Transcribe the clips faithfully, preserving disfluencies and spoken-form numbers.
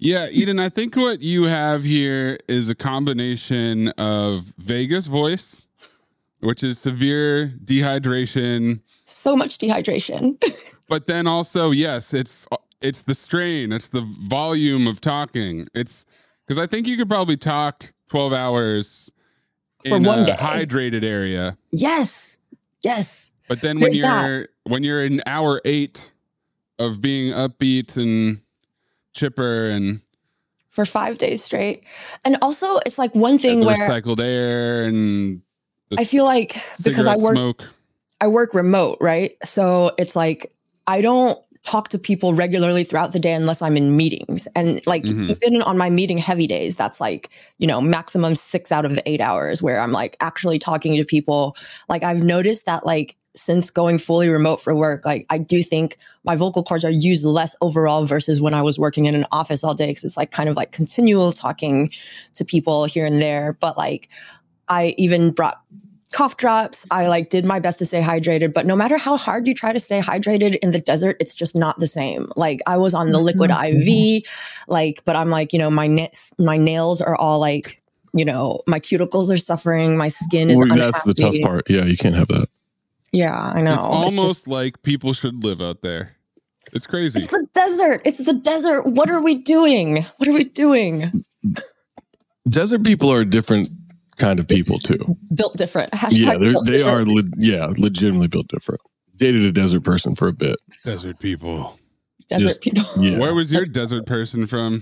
Yeah, Eden, I think what you have here is a combination of Vegas voice, which is severe dehydration. So much dehydration. But then also, yes, it's it's the strain, it's the volume of talking. It's because I think you could probably talk twelve hours For in one a day. hydrated area. Yes. Yes. But then There's when you're that. when you're in hour eight of being upbeat and chipper and For five days straight. And also it's like one thing the where recycled air and the I feel like because I cigarette work smoke. I work remote, right? So it's like I don't talk to people regularly throughout the day unless I'm in meetings. And like Mhm. even on my meeting heavy days, that's like, you know, maximum six out of the eight hours where I'm like actually talking to people. Like I've noticed that like since going fully remote for work, like I do think my vocal cords are used less overall versus when I was working in an office all day. Cause it's like kind of like continual talking to people here and there. But like I even brought cough drops. I like did my best to stay hydrated, but no matter how hard you try to stay hydrated in the desert, it's just not the same. Like I was on the liquid I V, like, but I'm like, you know, my na- my nails are all like, you know, my cuticles are suffering. My skin is Well, unhappy. that's the tough part. Yeah, you can't have that. Yeah, I know. It's almost just- like people should live out there. It's crazy. it's the desert. It's the desert. What are we doing? What are we doing? Desert people are a different kind of people too. Built different. Hashtag Yeah, they're, built they are. different. Le- yeah, legitimately built different. Dated a desert person for a bit. Desert people. Desert just- people. Yeah. Where was your desert person from?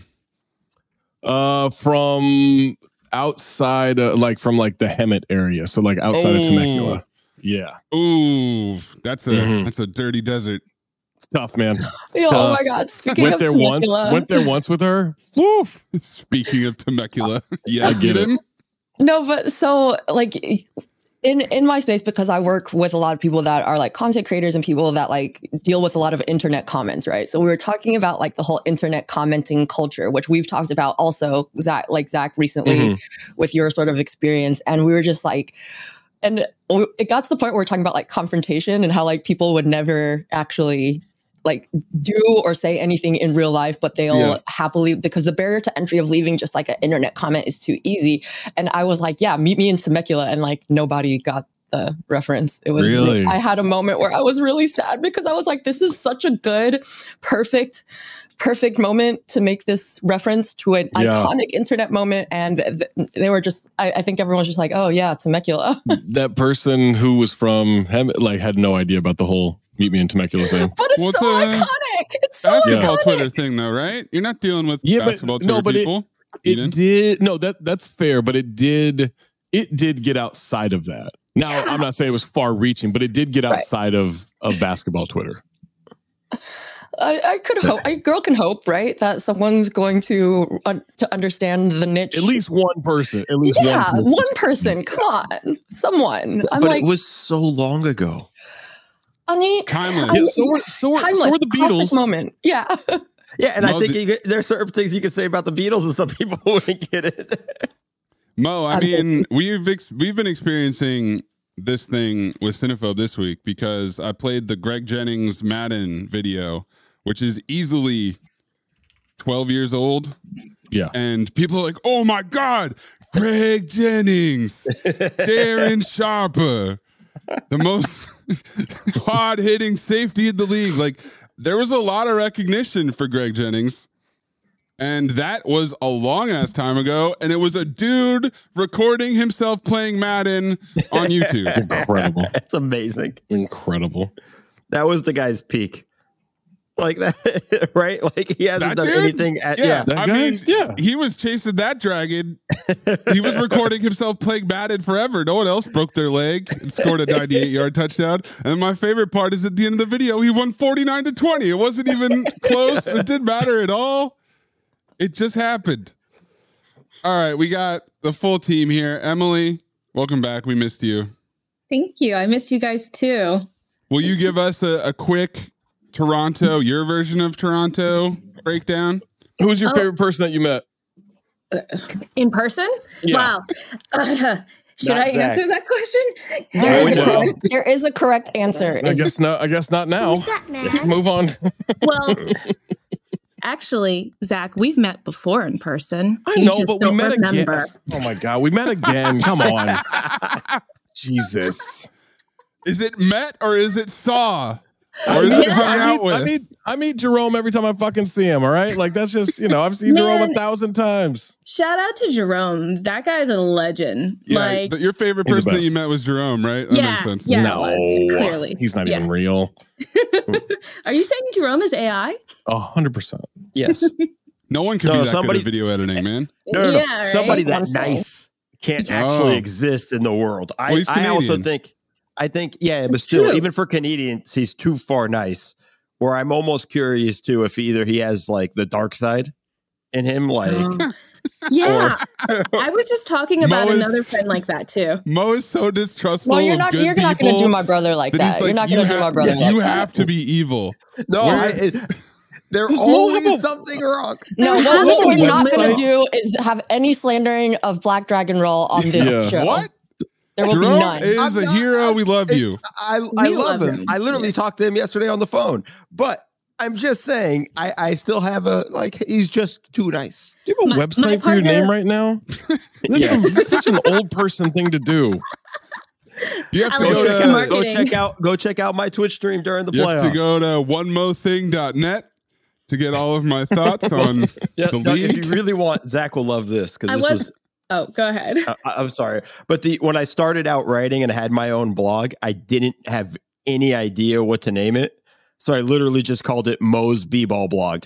Uh, from outside, uh, like from like the Hemet area, so like outside of Oh. Temecula. Yeah, Ooh, that's a Mhm. that's a dirty desert. it's tough, man. Yo, Uh, oh my God. Speaking Went of there once. Temecula. Went there once with her. Woo. Speaking of Temecula, yeah, I get it. Eden? No, but so like in in my space, because I work with a lot of people that are like content creators and people that like deal with a lot of internet comments, right? So we were talking about like the whole internet commenting culture, which we've talked about also, Zach, like Zach recently Mhm. with your sort of experience, and we were just like, and it got to the point where we're talking about like confrontation and how like people would never actually like do or say anything in real life, but they'll Yeah. happily, because the barrier to entry of leaving just like an internet comment is too easy. And I was like, yeah, meet me in Temecula. And like nobody got the reference. It was, Really? I had a moment where I was really sad because I was like, this is such a good, perfect, perfect moment to make this reference to an Yeah. iconic internet moment. And th- they were just, I, I think everyone was just like, oh yeah, Temecula. That person who was from Hemet like had no idea about the whole meet me in Temecula thing. But it's Well, it's so a iconic. It's so Basketball iconic. Twitter thing, though, right? You're not dealing with Yeah, but- basketball Twitter no, but it- people. It Eden? did no that that's fair, but it did it did get outside of that. Now I'm not saying it was far reaching, but it did get Right. outside of of basketball Twitter. I, I could hope. A girl can hope, right? That someone's going to un- to understand the niche. At least one person. At least yeah, one. Person. one person. Come on, someone. I'm but like, it was so long ago. I mean, Timeless. I- Yeah, so were so were, timeless, so were the classic Beatles. moment. Yeah, Yeah, and Mo, I think the- you could, there's certain things you could say about the Beatles, and some people wouldn't get it. Mo, I I'm mean, we've ex- we've been experiencing this thing with Cinephobe this week because I played the Greg Jennings Madden video, which is easily twelve years old. Yeah. And people are like, oh my God, Greg Jennings, Darren Sharper, the most hard hitting safety in the league. Like, there was a lot of recognition for Greg Jennings. And that was a long ass time ago. And it was a dude recording himself playing Madden on YouTube. Incredible. It's amazing. Incredible. That was the guy's peak. Like that, right? Like he hasn't That done dude? anything at, yeah. That I guy? mean, Yeah. he was chasing that dragon. He was recording himself playing Madden forever. No one else broke their leg and scored a ninety-eight yard touchdown. And my favorite part is at the end of the video, he won forty-nine to twenty. It wasn't even close. It didn't matter at all. It just happened. All right, we got the full team here. Emily, welcome back. We missed you. Thank you. I missed you guys too. Will you give us a, a quick Toronto, your version of Toronto breakdown? Who's your Oh. favorite person that you met? In person? Yeah. Wow. Should Not I Zach. answer that question? there is, a Well. correct, there is a correct answer. I It's- guess not. I guess not now. Move on. Well, Actually, Zach, we've met before in person. I You know, just but we don't met remember. again. Oh my God, we met again. Come on. Jesus. Is it met or is it saw? Or is it Yeah. hung I out meet, I with? meet I meet Jerome every time I fucking see him. All right, like that's just you know I've seen Jerome a Man. thousand times. Shout out to Jerome. That guy's a legend. Yeah, like, th- your favorite He's the person that you best. met was Jerome, right? That Yeah, makes sense. yeah. no, it was, yeah, clearly. he's not Yeah. even real. Are you saying Jerome is A I? A hundred percent. Yes. No one can No, be that somebody- good at video editing, man. No, no, no. Yeah, right? Somebody that Pencil. nice can't Oh. actually exist in the world. I, Well, he's I also Canadian. think, I think, yeah, but still, True. even for Canadians, he's too far nice. Where I'm almost curious too if either he has like the dark side in him, like, Um, yeah. I was just talking about Mo is- another friend like that too. Mo is so distrustful Well, you're of not. good You're not people going to do my brother like that that. he's You're like, not you going to do have- my brother like You that. have to be evil. no, Where- I, it, there's Does Mo have always a- something wrong. No, There what, has what to we're be a not going website. to do is have any slandering of Black Dragon Roll on this Yeah. show. What? There will Jerome be none. is I'm a not- hero. I'm- we love it- you. I, I We love love him. him. I literally Yeah. talked to him yesterday on the phone, but I'm just saying, I, I still have a, like, he's just too nice. Do you have a My- my website for your partner- name right now? This Yeah. is such an old person thing to do. You have I to like go your check to, out, marketing. go check out, go check out my Twitch stream during the you have playoffs. to go to one mo thing dot net to get all of my thoughts on Yeah, the no, if league. you really want, Zach will love this I because this was. was. Oh, go ahead. I, I'm sorry, but the when I started out writing and had my own blog, I didn't have any idea what to name it, so I literally just called it Mo's B-ball blog.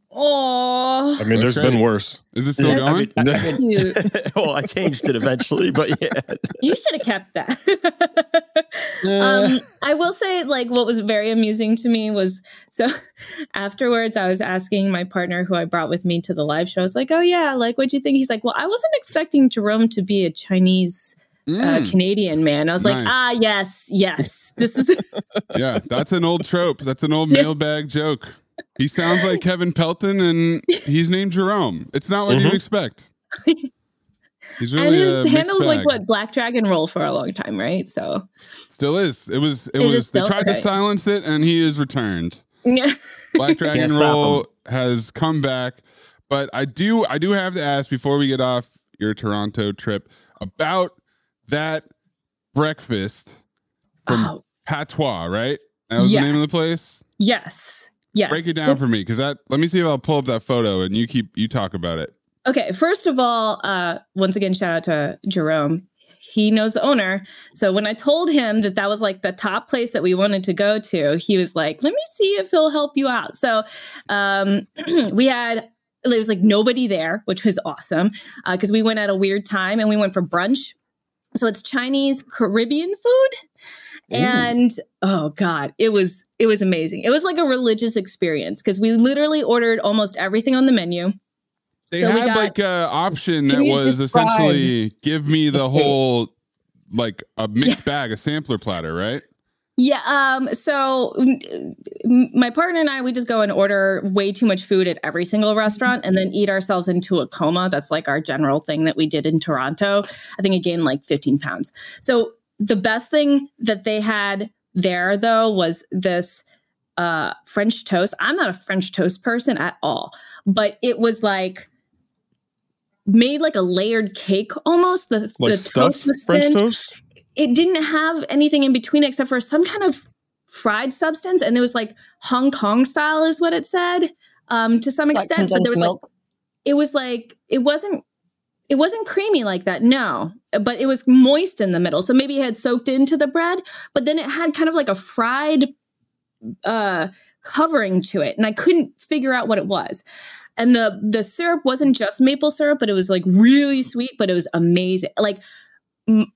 Oh, I mean, That's there's great. been worse. Is it still I going? mean, I- I mean, cute. well, I changed it eventually, but yeah. You should have kept that. um, I will say, like, what was very amusing to me was so afterwards, I was asking my partner who I brought with me to the live show. I was like, "Oh yeah, like, what'd you think?" He's like, "Well, I wasn't expecting Jerome to be a Chinese uh, Mm. Canadian man." I was like, Nice. "Ah, yes, yes, this is." Yeah, that's an old trope. That's an old mailbag joke. He sounds like Kevin Pelton, and he's named Jerome. It's not what Mhm. you'd expect. He's and really a his mixed handle was like bag. what Black Dragon Roll for a long time, right? So Still is. It was. It Is it was. They still? tried to Okay. silence it, and he is returned. yeah, Black Dragon Can't stop Roll has come back, but I do. I do have to ask before we get off your Toronto trip about that breakfast from Oh. Patois. Right? That was the name of Yes. the place. yes, yes. Break it down for me, because that. Let me see if I'll pull up that photo, and you keep you talk about it. Okay, first of all, uh, once again, shout out to Jerome. He knows the owner. So when I told him that that was like the top place that we wanted to go to, he was like, let me see if he'll help you out. So um, we had, there was like nobody there, which was awesome because we went at a weird time and we went for brunch. So it's Chinese Caribbean food. And oh God, it was, it was amazing. It was like a religious experience because we literally ordered almost everything on the menu. They So we had got- like a option Can that you was describe essentially give me the the whole like a mixed bag, a sampler platter, right? Yeah. Um. So mm, m- my partner and I, we just go and order way too much food at every single restaurant, and then eat ourselves into a coma. That's like our general thing that we did in Toronto. I think I gained like fifteen pounds. So the best thing that they had there, though, was this uh, French toast. I'm not a French toast person at all, but it was like made like a layered cake almost. The, Like the stuffed toast was French thin. toast? It didn't have anything in between except for some kind of fried substance, and it was like Hong Kong style is what it said um to some Like extent, but condensed there was milk. like it was like it wasn't it wasn't creamy like that, no, but it was moist in the middle, so maybe it had soaked into the bread, but then it had kind of like a fried uh covering to it, and I couldn't figure out what it was. And the the syrup wasn't just maple syrup, but it was like really sweet, but it was amazing. Like m-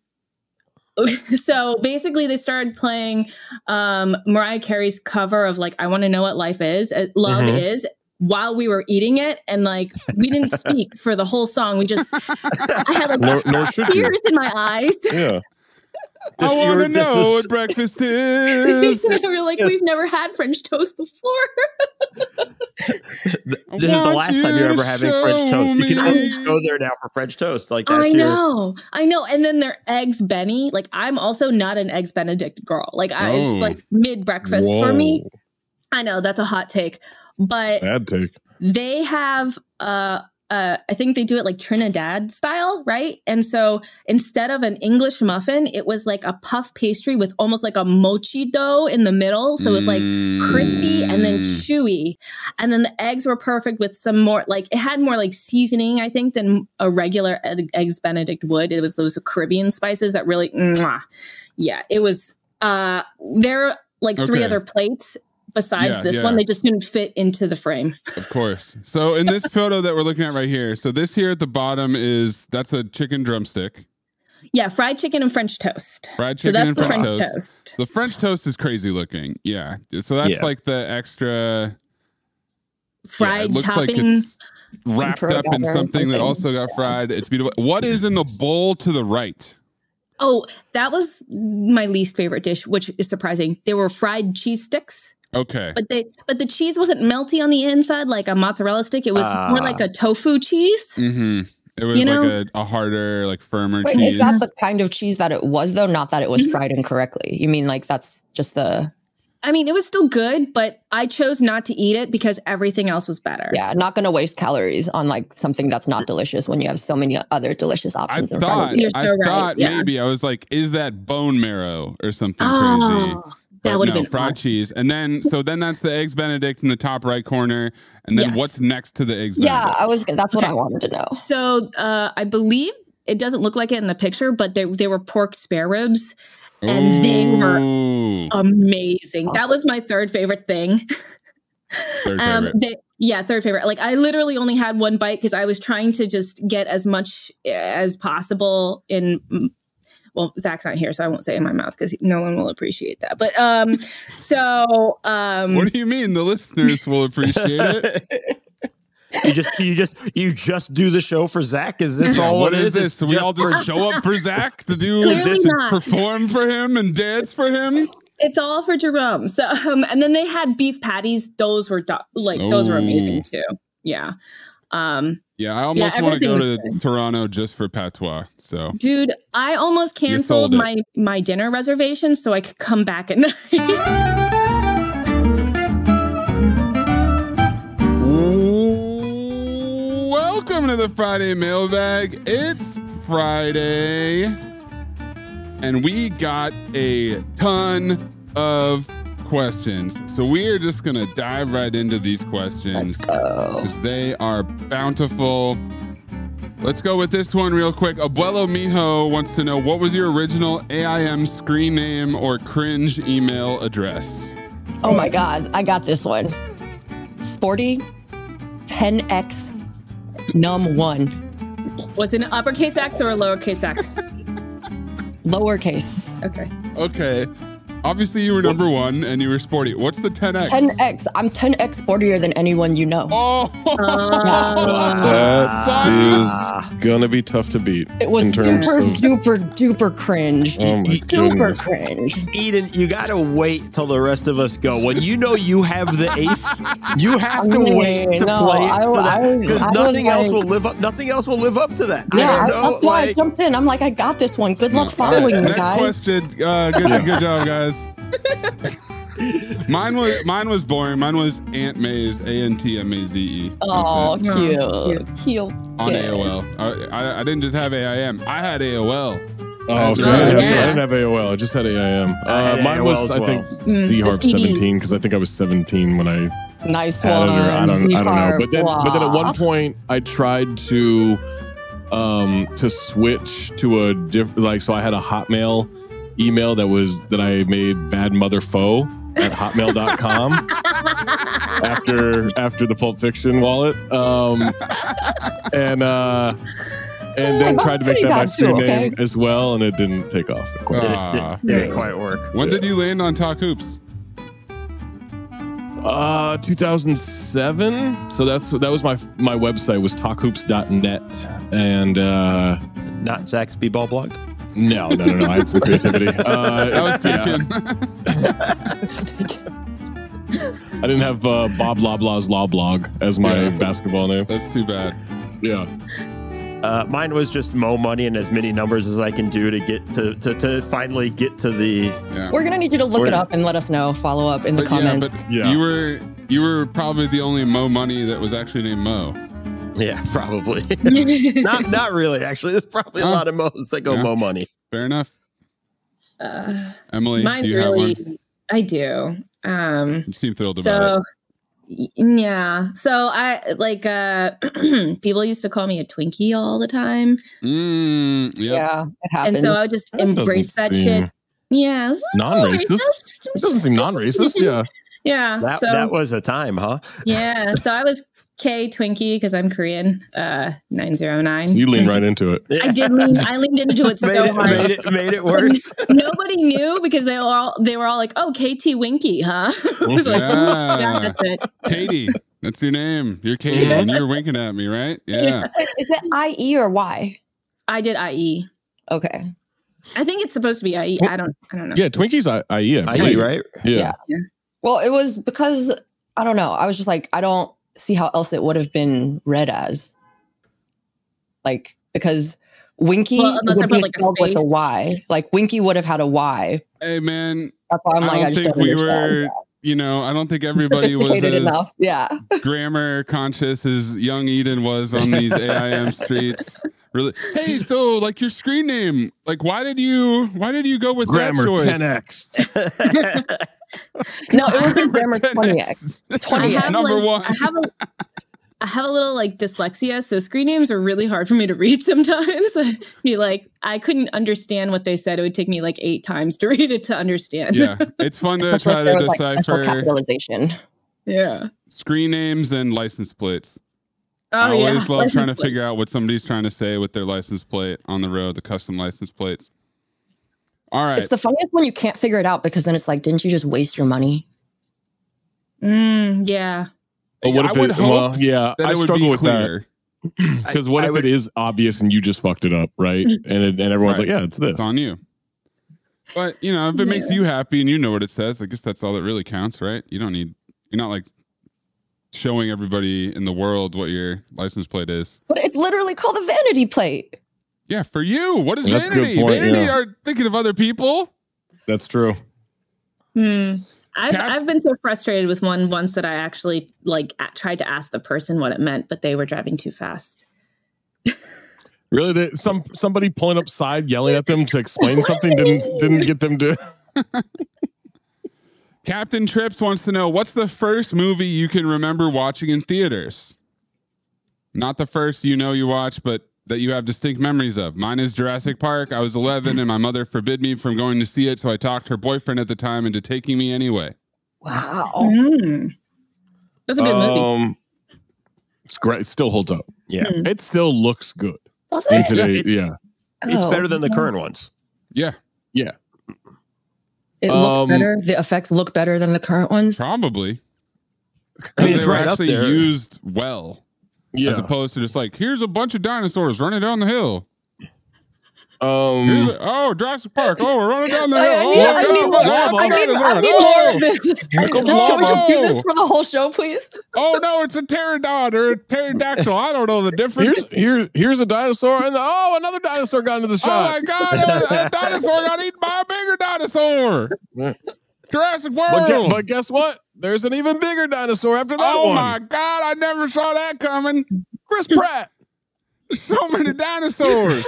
so basically they started playing um Mariah Carey's cover of like I Want to Know What Life Is, uh, Love Mhm. Is, while we were eating it, and like we didn't speak for the whole song. We just I had like Nor, nor should you. tears in my eyes. Yeah. I This- want to you're- this know is- what breakfast is. we were like, Yes. we've never had French toast before. Th- I This is the want last you time you're to ever having show French toast. You can me. always go there now for French toast. Like that's I your know, I know. And then their eggs Benny. Like I'm also not an eggs Benedict girl. Like I, Oh. it's like mid breakfast for me. Whoa. I know that's a hot take, but Bad take. they have uh uh I think they do it like Trinidad style, right? And so instead of an English muffin, it was like a puff pastry with almost like a mochi dough in the middle. So it was like crispy and then chewy. And then the eggs were perfect with some more, like it had more like seasoning, I think, than a regular egg, Eggs Benedict would. It was those Caribbean spices that really, mwah. yeah, it was, uh, there are like three Okay. other plates besides Yeah, this yeah. one. They just didn't fit into the frame. Of course. So in this photo that we're looking at right here, so this here at the bottom is that's a chicken drumstick. Yeah, fried chicken and French toast. Fried So chicken that's and the French French toast. toast. The French toast is crazy looking. Yeah. So that's Yeah. like the extra Fried yeah, it looks topping. like it's wrapped Super up in butter, something that something. also got fried. It's beautiful. What is in the bowl to the right? Oh, that was my least favorite dish, which is surprising. They were fried cheese sticks, Okay. but they but the cheese wasn't melty on the inside like a mozzarella stick. It was Ah. more like a tofu cheese. Mm-hmm. It was You like know? a, a harder, like firmer Wait, cheese. is that the kind of cheese that it was though? Not that it was fried incorrectly. You mean like that's just the I mean, it was still good, but I chose not to eat it because everything else was better. yeah? Not going to waste calories on like something that's not delicious when you have so many other delicious I options in front thought, of you. You're I so right, thought yeah. maybe I was like, is that bone marrow or something crazy? Oh, But that would have no, been fried odd. cheese. And then, so then that's the Eggs Benedict in the top right corner. And then Yes. what's next to the Eggs Yeah, Benedict? I was. That's what Okay. I wanted to know. So uh, I believe it doesn't look like it in the picture, but they they were pork spare ribs, and they were Ooh, amazing. That was my third favorite thing. third Um, favorite. they, yeah, third favorite. Like I literally only had one bite because I was trying to just get as much as possible in. Well, Zach's not here, so I won't say in my mouth because no one will appreciate that. But um, so um, What do you mean? The listeners will appreciate it. You just you just you just do the show for Zach? Is this all What it is is? this? It's So we all for- just show up for Zach to do Clearly to not. perform for him and dance for him? it's all for Jerome. So um, and then they had beef patties. Those were do- like those were Ooh. amazing too. Yeah. Um, Yeah, I almost Yeah, want to go everything to was good. Toronto just for patois. So dude, I almost You canceled sold it. my my dinner reservation so I could come back at night. welcome to the Friday mailbag. It's Friday, and we got a ton of questions. So we are just gonna dive right into these questions Let's go. because they are bountiful. Let's go with this one real quick. Abuelo Mijo wants to know, what was your original A I M screen name or cringe email address? Oh my god, I got this one. Sporty ten X num one Was it an uppercase X or a lowercase X? lowercase. Okay. Okay. Obviously, you were number one and you were sporty. What's the ten X? ten X. I'm ten X sportier than anyone you know. Oh, That is gonna be tough to beat. It was in terms super of- duper duper cringe. Oh my super goodness. cringe. Eden, you gotta wait till the rest of us go. When you know you have the ace, you have to I mean, wait to no, play it I- to that I- because I was nothing else like- will live up. Nothing else will live up to that. Yeah, I don't know. that's why I Like, jumped in. I'm like, I got this one. Good luck All right, following me, next guys. question. Uh, good, good job, guys. mine was mine was boring. Mine was Aunt May's A N T M A Z E. That's Oh, it. cute, cute. On Yeah. A O L. I, I, I didn't just have A I M. I had A O L. Oh, so Oh, I, didn't have, yeah. I didn't have A O L. I just had A I M. I had Uh, mine A O L was, as I think, well. Mm, Z Harp the C Ds. seventeen because I think I was seventeen when I Nice had one. it. Or I don't, I don't know. Z-Harp. But then, but then at one Wow. point, I tried to, um, to switch to a diff. Like, so I had a Hotmail email that was that I made bad mother foe at hotmail dot com after after the Pulp Fiction wallet. Um, and uh, and then Oh, tried to make pretty that my bad screen too, okay? name as well, and it didn't take off. Of course. Did it, Ah. did, didn't quite work. When did you land on Talk Hoops? Uh, two thousand seven. So that's that was my my website was talk hoops dot net, and uh, Not Zach's b-ball blog. no, no, no, no. I had some creativity. Uh, That was yeah. taken. I didn't have uh, Bob Loblaw's Law Blog as my Yeah. basketball name. That's too bad. Yeah. Uh, mine was just Mo Money and as many numbers as I can do to get to to, to finally get to the. Yeah. We're gonna need you to look We're- it up and let us know. Follow up in the But yeah, comments. but Yeah. you were you were probably the only Mo Money that was actually named Mo. Yeah, probably. not not really, actually. There's probably a Oh. lot of Mo's that go Yeah. Mo Money. Fair enough. Uh, Emily, mine's do you have really, one? I do. Um, You seem thrilled about so it. y- yeah, so I like uh, people used to call me a Twinkie all the time, Mm, yep. Yeah, it happens. and so I would just That embrace doesn't that seem shit. Yeah, it's like, oh, Non-racist. racist. It doesn't seem non-racist. Yeah. Yeah, That so that was a time, huh? yeah, so I was K Twinkie because I'm Korean. Uh, nine zero nine. So you lean right into it. I did lean. I leaned into it so made, it, hard. made it made it worse. Nobody knew because they were all they were all like, "Oh, K T Winky, huh?" I was like, Yeah. "Yeah, that's it." Katie, that's your name. You're Katie, and you're winking at me, right? Yeah. Wait, is it I E or Y? I did I E. Okay. I think it's supposed to be I E. I don't. I don't know. Yeah, Twinkies I I E. I I E, believe. right? Yeah. Yeah. Well, it was because I don't know. I was just like, I don't see how else it would have been read as. Like, because Winky Well, unless I would put, be like, a spelled with a space. Y. Like Winky would have had a Y. Hey, man. That's why I'm I like, don't I just think don't we understand. were, you know, I don't think everybody was Sophisticated as enough. Yeah. grammar conscious as young Eden was on these A I M streets. Really? Hey, so like your screen name, like why did you why did you go with Grammar that choice? ten X. No, it would be grammar twenty ten X. I twenty have Number like, one. I have a. I have a little like dyslexia, so screen names are really hard for me to read sometimes. I'd be like, I couldn't understand what they said. It would take me like eight times to read it to understand. Yeah, it's fun to Especially try if there to was, like, special decipher capitalization. Yeah. screen names and license plates. Oh I always yeah. love License trying to plate. figure out what somebody's trying to say with their license plate on the road, the custom license plates. All right. It's the funniest when you can't figure it out because then it's like, didn't you just waste your money? Mm, yeah. But what I if would it, hope well, yeah, that I it would struggle be with clear. that. Because what I if would- it is obvious and you just fucked it up, right? And it, and everyone's Right. like, yeah, it's this. It's on you. But you know, if it makes you happy and you know what it says, I guess that's all that really counts, right? You don't need. You're not like showing everybody in the world what your license plate is. But it's literally called a vanity plate. Yeah, for you. What is That's a good vanity? point, Vanity yeah. are thinking of other people. That's true. Hmm. I've Cap- I've been so frustrated with one once that I actually like a- tried to ask the person what it meant, but they were driving too fast. Really, they, some somebody pulling up side, yelling at them to explain something didn't didn't get them to. Captain Trips wants to know what's the first movie you can remember watching in theaters? Not the first you know you watched, but that you have distinct memories of. Mine is Jurassic Park. I was eleven and my mother forbid me from going to see it, so I talked her boyfriend at the time into taking me anyway. Wow. Mm. That's a good movie. Um, it's great. It still holds up. Yeah. It still looks good Does in it? today. it's- Yeah, It's Oh. better than the current ones. Yeah, yeah. It looks Um, better. The effects look better than the current ones. probably. I mean, they it's were right up actually there. used well, Yeah. as opposed to just like, here's a bunch of dinosaurs running down the hill. Um, Here's a- oh, Jurassic Park. Oh, we're running down the hill. I, I Oh, need, my I God, need, oh, more, oh, I need, I dinosaur. need Oh. more of this. Here comes Can we just do Lava. this for the whole show, please? Oh no, it's a pterodon or a pterodactyl. I don't know the difference. here's here here's a dinosaur, and oh, another dinosaur got into the Oh my shot. god, a, a dinosaur got eaten by a bigger dinosaur. Jurassic World. But, gue- but guess what? There's an even bigger dinosaur after that oh one. my god, I never saw that coming. Chris Pratt. There's so many dinosaurs.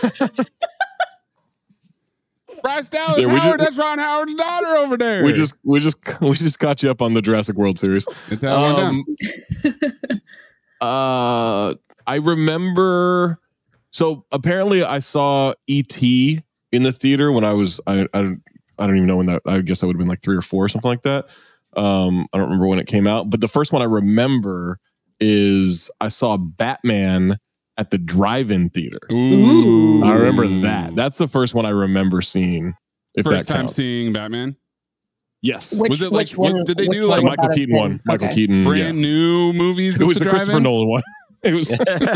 Bryce Dallas Yeah, we Howard, just- that's Ron Howard's daughter over there. We just we just we just got you up on the Jurassic World series. it's how it went Um, down. uh, I remember. So apparently, I saw E T in the theater when I was I I don't I don't even know when that. I guess I would have been like three or four or something like that. Um, I don't remember when it came out, but the first one I remember is I saw Batman at the drive-in theater. Ooh. I remember that. That's the first one I remember seeing. If First that time counts. seeing Batman. Yes, Which, Was it like- which what- one? did they which do, one like- would Michael that have Keaton been? one. Michael Okay. Keaton. Brand yeah. new movies. It at was the the Christopher drive-in? Nolan one. It was.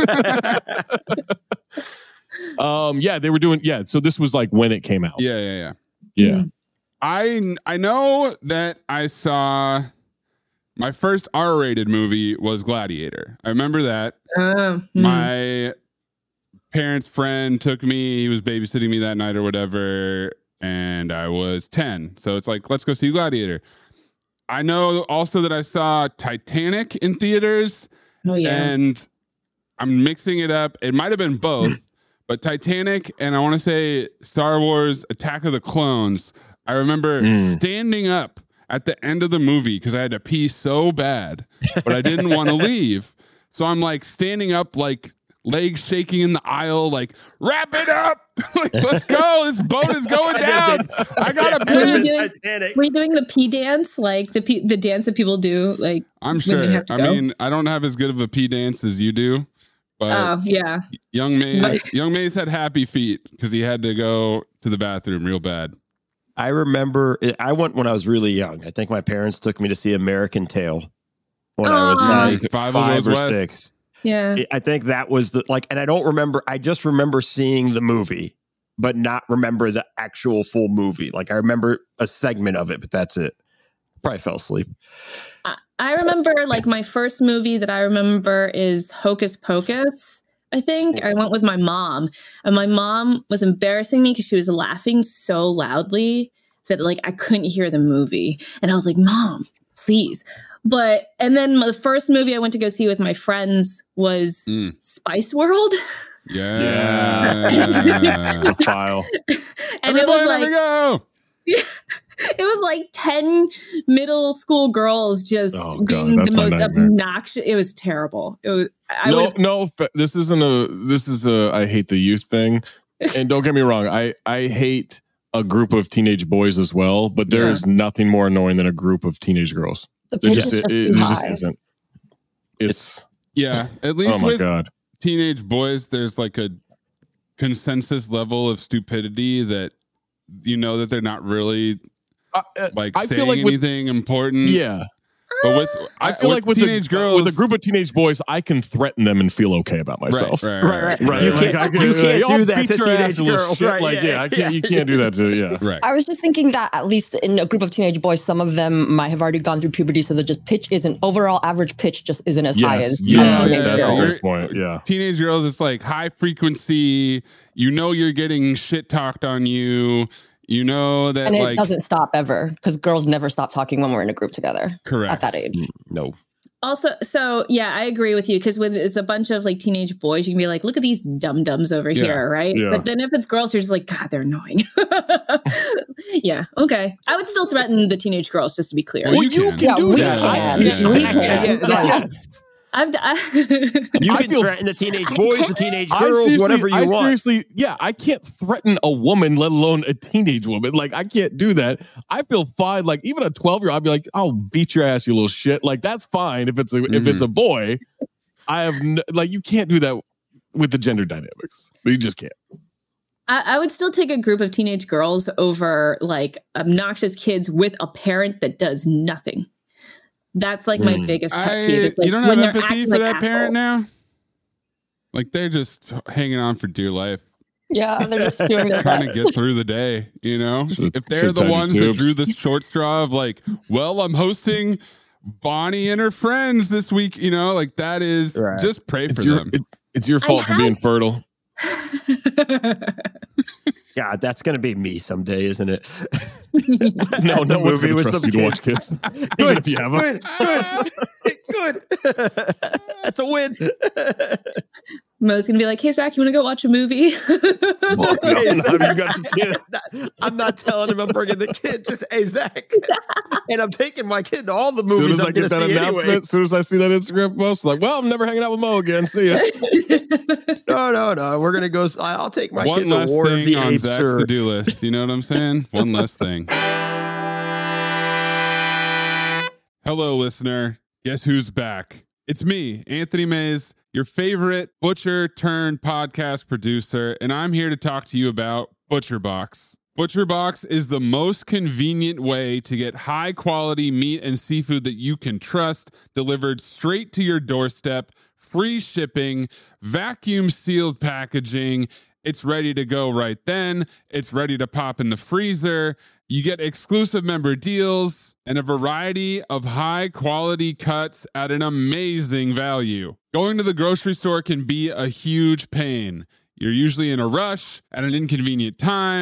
um. Yeah, they were doing. Yeah. So this was like when it came out. Yeah, yeah, yeah. Yeah. I I know that I saw my first R-rated movie was Gladiator. I remember that. Oh, hmm. My parents' friend took me. He was babysitting me that night or whatever, and I was ten. So it's like, let's go see Gladiator. I know also that I saw Titanic in theaters. Oh yeah. And I'm mixing it up. It might have been both, but Titanic and I want to say Star Wars Attack of the Clones. I remember mm. standing up at the end of the movie because I had to pee so bad, but I didn't want to leave. So I'm like standing up, like legs shaking in the aisle, like wrap it up. Like, let's go. This boat is going down. I got a piss. Were you doing the pee dance? Like the pee, the dance that people do? Like I'm sure. I go? mean, I don't have as good of a pee dance as you do. But oh, yeah. Young Maze, Young Maze had happy feet because he had to go to the bathroom real bad. I remember I went when I was really young. I think my parents took me to see American Tail when Aww. I was like five, five or West. six. Yeah. I think that was the like, and I don't remember. I just remember seeing the movie, but not remember the actual full movie. Like I remember a segment of it, but that's it. Probably fell asleep. I, I remember like my first movie that I remember is Hocus Pocus. I think I went with my mom, and my mom was embarrassing me because she was laughing so loudly that like I couldn't hear the movie, and I was like, "Mom, please." But and then the first movie I went to go see with my friends was mm. Spice World. Yeah, the file. And Everybody, it was like, let me go. It was like ten middle school girls just oh, being God, the most obnoxious. It was terrible. It was. I no, no. This isn't a. This is a. I hate the youth thing, and don't get me wrong. I I hate a group of teenage boys as well, but there yeah. is nothing more annoying than a group of teenage girls. The pitch just, is just it, too it high. just isn't. It's yeah. At least oh my with God. teenage boys, there's like a consensus level of stupidity that you know that they're not really. Uh, like I saying feel like anything with, important, yeah. But with I feel with like with teenage the, girls, with a group of teenage boys, I can threaten them and feel okay about myself. Right, right, right. right, right. You can't, like, I can, you can't like, do that to teenage girls, shit. right? Like, yeah, yeah, I can't. You can't do that to yeah. Right. I was just thinking that at least in a group of teenage boys, some of them might have already gone through puberty, so the just pitch isn't overall average pitch just isn't as yes, high as yeah, as yeah, teenage that's girls. a good point. Yeah, teenage girls, it's like high frequency. You know, you're getting shit talked on you. You know that, and it like, doesn't stop ever because girls never stop talking when we're in a group together. Correct. At that age. No. Also, so yeah, I agree with you because when it's a bunch of like teenage boys, you can be like, "Look at these dum dums over yeah. here," right? Yeah. But then if it's girls, you're just like, "God, they're annoying." Yeah, okay. I would still threaten the teenage girls, just to be clear. Well, you can, yeah, do we that. Can. I We can. can. Yeah, yeah, Yeah. yeah. I've, I, You I can feel- threaten the teenage boys, the teenage I girls, seriously- whatever you I want. seriously, yeah, I can't threaten a woman, let alone a teenage woman. Like, I can't do that. I feel fine. Like, even a twelve year old, I'd be like, "I'll beat your ass, you little shit." Like, that's fine if it's a mm-hmm. if it's a boy. I have no, like, you can't do that with the gender dynamics. You just can't. I, I would still take a group of teenage girls over like obnoxious kids with a parent that does nothing. That's like my mm. biggest pet I, peeve. It's like you don't have when empathy for like that assholes. parent now? Like, they're just hanging on for dear life. Yeah, they're just doing their Trying best. to get through the day, you know? Should, if they're the tighten ones tubes. that drew the short straw of like, well, I'm hosting Bonnie and her friends this week, you know, like that is Right. just pray It's for your, them. it, it's your fault I for have- being fertile. God, that's gonna be me someday, isn't it? No, no one's movie going to with trust some you to watch kids. kids. Even if you have them. Good, good, good. That's a win. Mo's gonna be like, "Hey Zach, you want to go watch a movie?" Oh, no, Hey, no, Zach. you got your kid. I'm not telling him I'm bringing the kid. Just hey Zach, and I'm taking my kid to all the As soon movies as I I'm going get to that see announcement, anyway. as soon as I see that Instagram post, like, well, I'm never hanging out with Mo again. See ya. No, no, no. We're gonna go. I'll take my One kid to less War of thing the on Apes. Zach's Or, to-do list. You know what I'm saying? One less thing. Hello, listener. Guess who's back? It's me, Anthony Mays, your favorite butcher turned podcast producer, and I'm here to talk to you about ButcherBox. ButcherBox is the most convenient way to get high quality meat and seafood that you can trust delivered straight to your doorstep, free shipping, vacuum sealed packaging. It's ready to go right then. It's ready to pop in the freezer. You get exclusive member deals and a variety of high quality cuts at an amazing value. Going to the grocery store can be a huge pain. You're usually in a rush at an inconvenient time.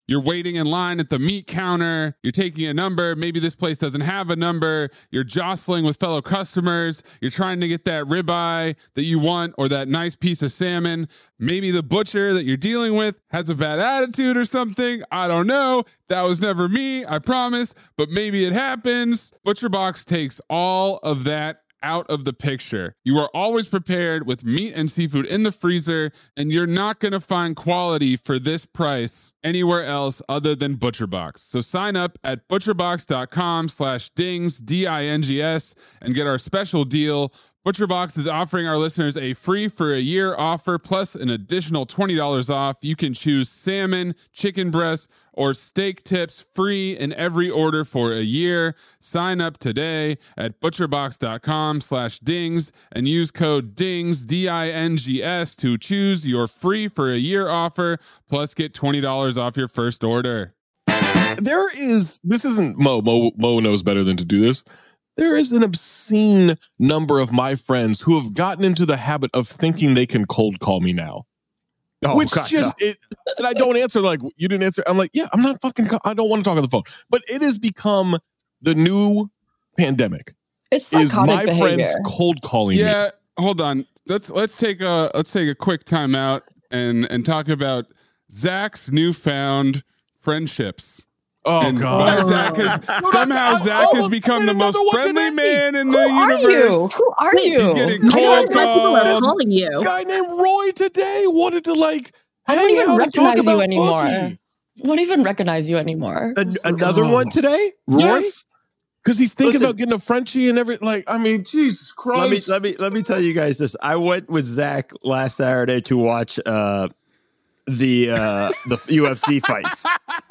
You're waiting in line at the meat counter. You're taking a number. Maybe this place doesn't have a number. You're jostling with fellow customers. You're trying to get that ribeye that you want or that nice piece of salmon. Maybe the butcher that you're dealing with has a bad attitude or something. I don't know. That was never me, I promise. But maybe it happens. ButcherBox takes all of that out of the picture. You are always prepared with meat and seafood in the freezer, and you're not going to find quality for this price anywhere else other than ButcherBox. So sign up at butcherbox.com slash dings, D I N G S, and get our special deal. ButcherBox is offering our listeners a free for a year offer plus an additional twenty dollars off. You can choose salmon, chicken breast, or steak tips free in every order for a year. Sign up today at butcherbox.com slash dings and use code DINGS, D I N G S, to choose your free for a year offer, plus get twenty dollars off your first order. There is, this isn't Mo. Mo, Mo knows better than to do this. There is an obscene number of my friends who have gotten into the habit of thinking they can cold call me now. Oh, Which God, just, no. it, and I don't answer, like, you didn't answer. I'm like, yeah, I'm not fucking, I don't want to talk on the phone. But it has become the new pandemic. It's Is psychotic my behavior. friends cold calling me. Yeah, hold on. Let's let's take a let's take a quick time out and and talk about Zach's newfound friendships. Oh, And God. by Zach has, somehow Zach has become the most friendly man in Who the are you? universe. Who are Wait, you? He's getting I cold don't know why people are calls. calling you. A guy named Roy today wanted to, like, I don't hang even out and talk recognize you about anymore. Boogie. I don't even recognize you anymore. An- another Oh. one today, Roy. Yes. Because he's thinking Listen. about getting a Frenchie and every, like, I mean, Jesus Christ. Let me let me let me tell you guys this. I went with Zach last Saturday to watch uh, the uh, the U F C fights.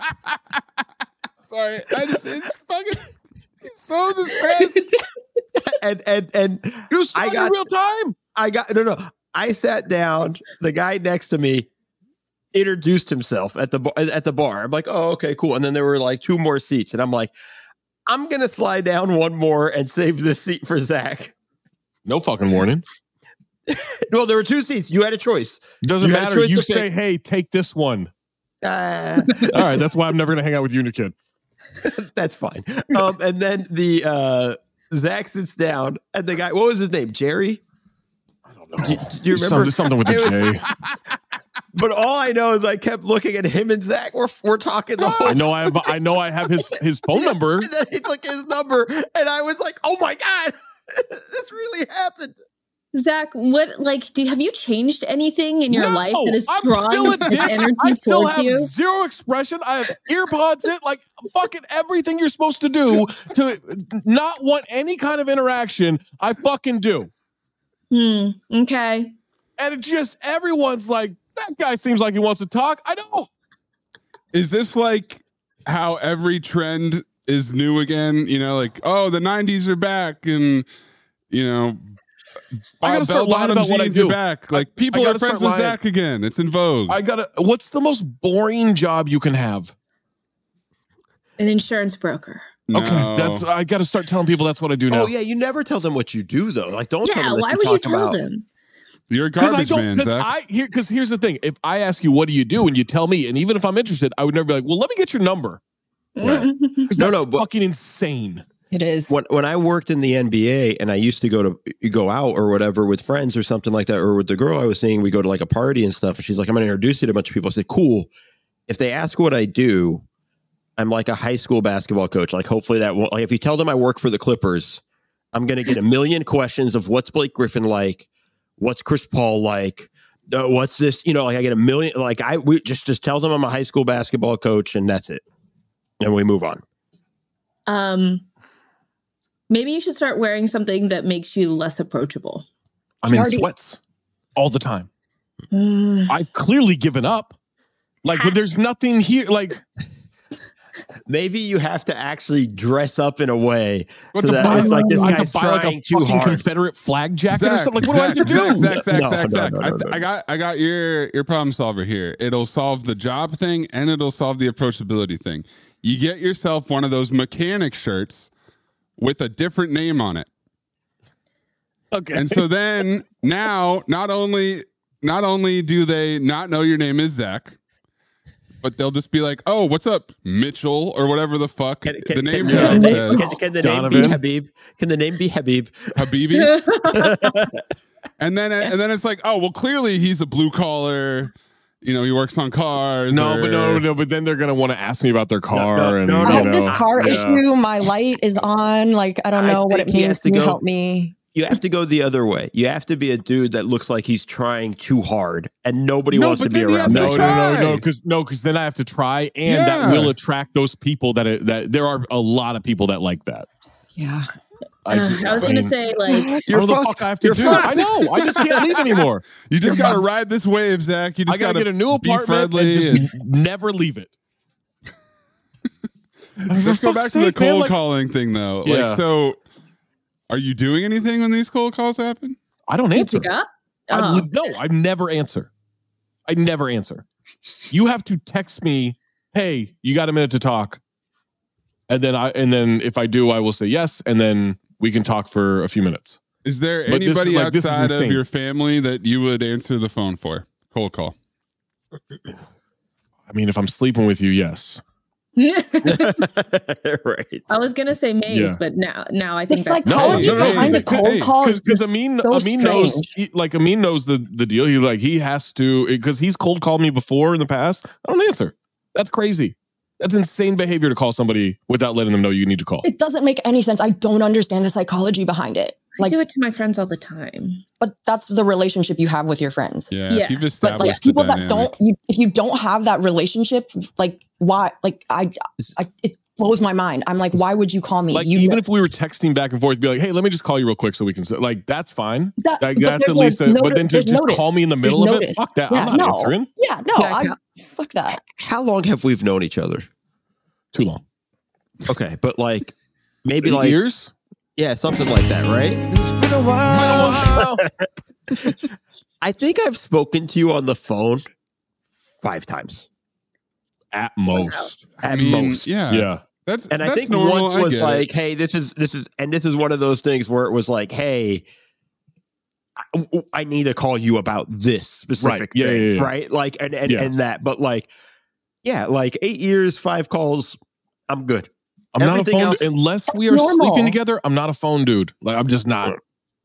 Sorry, I just it's fucking he's so distressed. and and and You saw I it in got- real time. I got no no. I sat down. The guy next to me introduced himself at the bar, at the bar. I'm like, oh, okay, cool. And then there were like two more seats, and I'm like, I'm gonna slide down one more and save this seat for Zach. No fucking warning. Well, there were two seats. You had a choice. Doesn't You had a matter. choice You to say, pick. hey, take this one. Uh, All right. That's why I'm never going to hang out with you and your kid. that's fine. Um, and then the uh, Zach sits down, and the guy, what was his name? Jerry. I don't know. Do, do you remember? Something, something with a It was- J. But all I know is I kept looking at him and Zach. We're we're talking the whole I know I have. I know I have his his phone number. And then he took his number, and I was like, "Oh my god, this really happened." Zach, what like do have you changed anything in your No, life that has I'm still a drawn this dick. energy I still towards have you? zero expression. I have earpods in, like fucking everything you're supposed to do to not want any kind of interaction. I fucking do, Hmm. Okay. and it just everyone's like, that guy seems like he wants to talk. I know. Is this like how every trend is new again? You know, like, oh, the nineties are back, and you know, I gotta start lying bell-bottom about what I jeans do. are back. Like, I- people I are gotta friends start with lying. Zach again. It's in vogue. I gotta. What's the most boring job you can have? An insurance broker. Okay, No. that's. I got to start telling people that's what I do now. Oh yeah, you never tell them what you do though. Like, don't tell Yeah, them that why you would you talk tell about- them? You're a Because I garbage don't. man, Because Zach. I here. Because here's the thing. If I ask you what do you do and you tell me, and even if I'm interested, I would never be like, well, let me get your number. Right. Because No, that's no, but- fucking insane. It is. When when I worked in the N B A and I used to go to go out or whatever with friends or something like that, or with the girl I was seeing, we go to like a party and stuff. And she's like, "I'm going to introduce you to a bunch of people." I say, "Cool." If they ask what I do, I'm like a high school basketball coach. Like, hopefully that won't, like, if you tell them I work for the Clippers, I'm going to get a million questions of what's Blake Griffin like, what's Chris Paul like, uh, what's this, you know, like I get a million, like I we just, just tell them I'm a high school basketball coach and that's it. And we move on. Um, maybe you should start wearing something that makes you less approachable. I'm in already- sweats all the time. Mm. I've clearly given up. Like, when there's nothing here. Like, Maybe you have to actually dress up in a way what so to that buy, it's like this I have guy's to buy like trying a too fucking hard. Confederate flag jacket or something. Like, what Zach, do I have to do? Zach, Zach, Zach, No, Zach, no, Zach. no, I, no, th- no. I got, I got your your problem solver here. It'll solve the job thing and it'll solve the approachability thing. You get yourself one of those mechanic shirts with a different name on it, Okay. and so then now, not only not only do they not know your name is Zach, but they'll just be like, "Oh, what's up, Mitchell?" or whatever the fuck Can, can, the name can, tag can, the name- says. can, can the name Donovan? be Habib? Can the name be Habib? Habibi. And then and then it's like, oh well, clearly he's a blue collar. You know, he works on cars. No, or, but no, no, but then they're gonna want to ask me about their car no, and no, I no, you have know, this car yeah. issue. My light is on. Like, I don't I know what it think he has means. to Can you go- help me? You have to go the other way. You have to be a dude that looks like he's trying too hard, and nobody No, wants to but be then he around. has to No, that. no, try. no, no, because no, because then I have to try, and Yeah. that will attract those people that it, that there are a lot of people that like that. Yeah. I, Uh, ju- I was I gonna mean, say like I You're don't know the fucked. fuck I have to You're do. fucked. I know. I just can't leave anymore. You just got to ride this wave, Zach. You just I gotta got get a new be apartment friendly. and just never leave it. Let's go back to the sake, man, cold like- calling thing, though. Yeah. Like, so are you doing anything when these cold calls happen? I don't you answer. pick up. I, Oh. li- no, I never answer. I never answer. You have to text me, "Hey, you got a minute to talk?" And then I and then if I do, I will say yes, and then we can talk for a few minutes. Is there But this is anybody like- this is outside of insane. your family that you would answer the phone for? Cold call. I mean, if I'm sleeping with you, yes. Right. I was gonna say Maze, Yeah. but now now I The think that psychology no, no, behind no, the cold hey, call is Because just Amin, so Amin strange. knows, he, like Amin knows the the deal. He like he has to because he's cold called me before in the past. I don't answer. That's crazy. That's insane behavior to call somebody without letting them know you need to call. It doesn't make any sense. I don't understand the psychology behind it. I Like, do it to my friends all the time. but that's the relationship you have with your friends. Yeah. Yeah. If you've But established like people the that dynamic. don't, you, if you don't have that relationship, like why? Like I, I, it blows my mind. I'm like, why would you call me? Like you even know- if we were texting back and forth, be like, "Hey, let me just call you real quick so we can." Like that's fine. that, Like, but that's there's at least. a A, but noti- then just, there's just notice. call me in the There's middle of it. notice. Fuck that. Yeah, I'm not no. answering. Yeah, no, Yeah, I yeah. fuck that. How long have we known each other? Too long. Okay, but like maybe Eight like years. yeah, something like that, right? It's been a while. I think I've spoken to you on the phone five times At most. at I mean, most. yeah. Yeah. That's And I that's think normal. once I was get it. like, hey, this is this is and this is one of those things where it was like, hey, I, I need to call you about this specific Right. Yeah, thing, yeah, yeah. right? Like and and, Yeah. and that, but like, yeah, like eight years, five calls, I'm good. I'm not a Everything phone else- unless we are That's normal. sleeping together. I'm not a phone dude. Like I'm just not.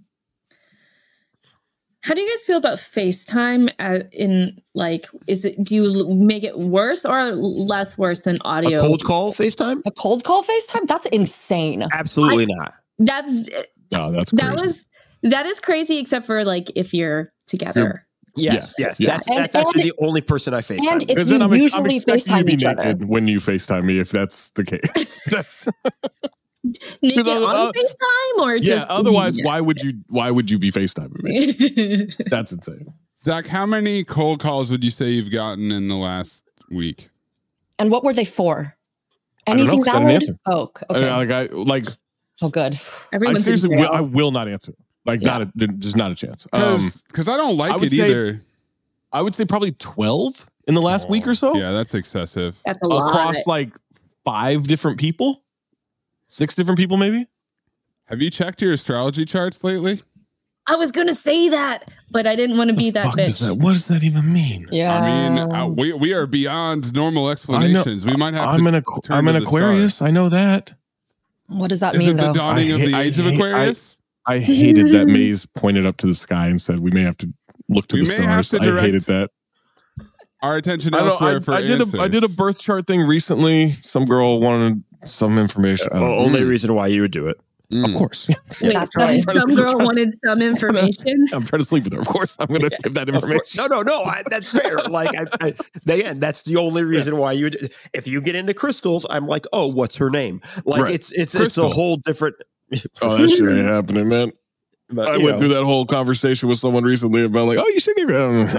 How do you guys feel about FaceTime? Uh, in like, is it do you l- make it worse or less worse than audio? A cold call, FaceTime? A cold call FaceTime? That's insane. Absolutely not. That's No, that's crazy. that was that is crazy, except for like if you're together. Yes, Yes, yes. yes. That's, And- that's actually and- the only person I FaceTime. and with. if Because you then I'm, ex- I'm usually expecting you to FaceTime be each other. naked when you FaceTime me if that's the case. That's Naked other- on uh, FaceTime or yeah. just Otherwise, yeah. why would you? Why would you be FaceTiming me? That's insane. Zach, how many cold calls would you say you've gotten in the last week? And what were they for? I don't know, Anything 'cause I didn't valid? answer. Oh, okay. Uh, like I like. oh, good. I Everyone's in seriously, jail. will, I will not answer. Like Yeah. not. A, there's not a chance. Um, Because I don't like I would it say- either. I would say probably twelve in the last week or so. Yeah, that's excessive. That's a lot. Across like five different people, six different people, maybe. Have you checked your astrology charts lately? I was gonna say that, but I didn't want to be that Fuck does bitch. that, what does that even mean? Yeah. I mean, uh, we we are beyond normal explanations. We might have I'm to. an Aqu- turn I'm to an the Aquarius. stars. I know that. what does that Is mean, it the though? dawning I of the ha- I age of hate- Aquarius? I hated that Maze pointed up to the sky and said, "We may have to look to We the may have stars." to I hated direct that. Our attention I, don't- elsewhere I, for I did answers. a I did a birth chart thing recently. Some girl wanted some information. I Oh, don't- only Mm. reation why you would do it. Mm. Of course, Wait, Naturally. some, some girl wanted some information. I'm trying to sleep with her. Of course, I'm going to give that Of information. course. No, no, no. I, that's fair. Like, I, I, again, that's the only reason why you would. If you get into crystals, I'm like, oh, what's her name? Like, Right. it's it's Crystal. it's a whole different. Oh, that shit ain't happening, man. But, I you went know. through that whole conversation with someone recently about like, oh, you should get.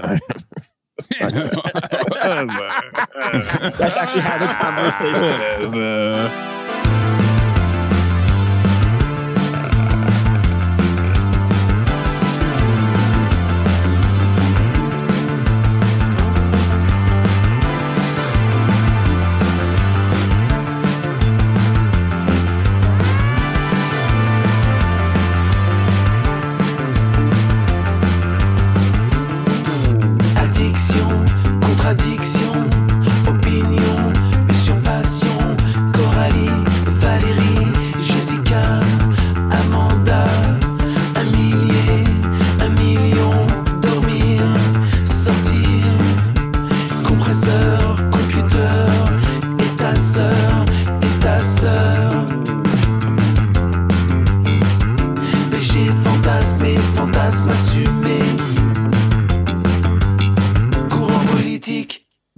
That's actually how the conversation. Uh, Addiction, contradiction, opinion.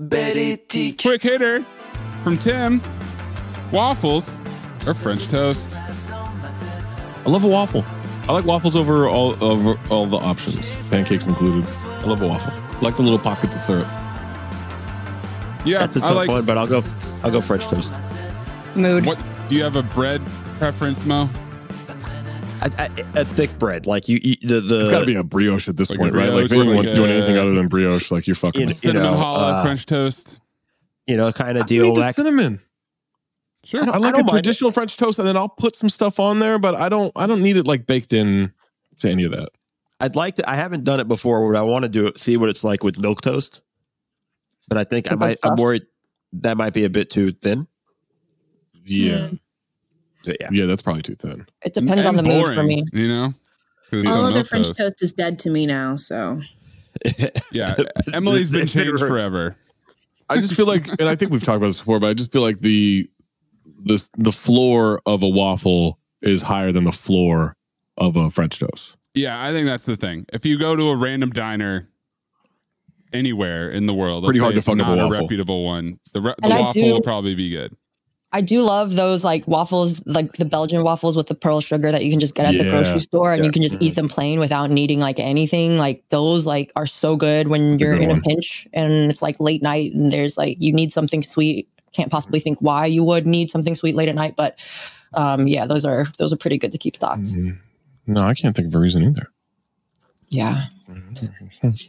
Betty Teak. Quick hitter from Tim. Waffles or French toast? I love a waffle. I like waffles over all over all the options, pancakes included. I love a waffle. I like the little pockets of syrup. Yeah, That's a I tough like. one, but I'll go. I'll go French toast. Mood. What do you have a bread preference, Mo? I, I, a thick bread, like you eat the the. It's got to be a brioche at this Like point, a right? Like if brioche, anyone's like doing a- anything other than brioche, like you're fucking. You know, me. Cinnamon know, hollow uh, French toast. you know, kind of I deal. need the That, cinnamon. Sure. I, don't- like I a don't mind it. traditional French toast, and then I'll put some stuff on there, but I don't. I don't need it like baked in to any of that. I'd like to. I haven't done it before, but I want to do it. See what it's like with milk toast. But I think I With that might. I'm stuff? worried that might be a bit too thin. Yeah, But yeah. yeah, that's probably too thin. It depends on And the mood boring, for me. You know? 'Cause it's All a other milk French toast. toast is dead to me now. So Yeah, Emily's been changed Right. forever. I just feel like, and I think we've talked about this before, but I just feel like the the the floor of a waffle is higher than the floor of a French toast. Yeah, I think that's the thing. If you go to a random diner anywhere in the world, Pretty let's hard say to it's fuck up a not waffle. reputable one, the, re- the And I waffle do- will probably be good. I do love those like waffles, like the Belgian waffles with the pearl sugar that you can just get at the Yeah. grocery store and Yeah. you can just eat them plain without needing like anything. Like those like are so good when That's a you're good in one. a pinch and it's like late night and there's like you need something sweet. Can't possibly think why you would need something sweet late at night, but um yeah, those are those are pretty good to keep stocked. Mhm. No, I can't think of a reason either. Yeah. This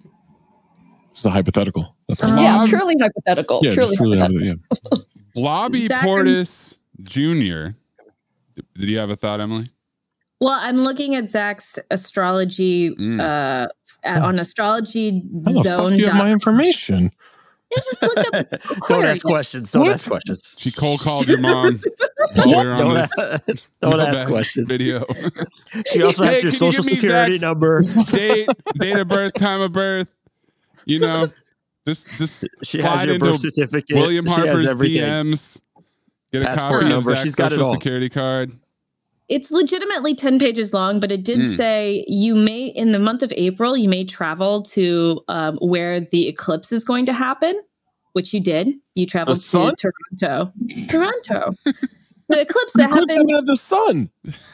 is a hypothetical. That's all. Um, Yeah, Bob- purely hypothetical. yeah, Truly just truly hypothetical. hypothetical. Yeah. Blobby Zach and- Portis Junior Did you have a thought, Emily? well, I'm looking at Zach's astrology Mm. uh at, on astrology How the fuck zone. do you have dot- my information? I just looked up Don't Aquarius. ask questions. Don't What? ask questions. She cold called your mom while we were on Don't, this ask, don't ask mailbag questions. video. She also Hey, has your can you social give me security Zach's- number. Date, date of birth, time of birth. You know, just just She slide has your into birth certificate. William She has Harper's everything. D Ms. Get a Passport copy number. of Zach's She's got it social all. security card. It's legitimately ten pages long, but it did Mm. say you may, in the month of April, you may travel to um, where the eclipse is going to happen, which you did. You traveled The sun? to Toronto. Toronto. The eclipse that Eclipse happened. happened at the sun.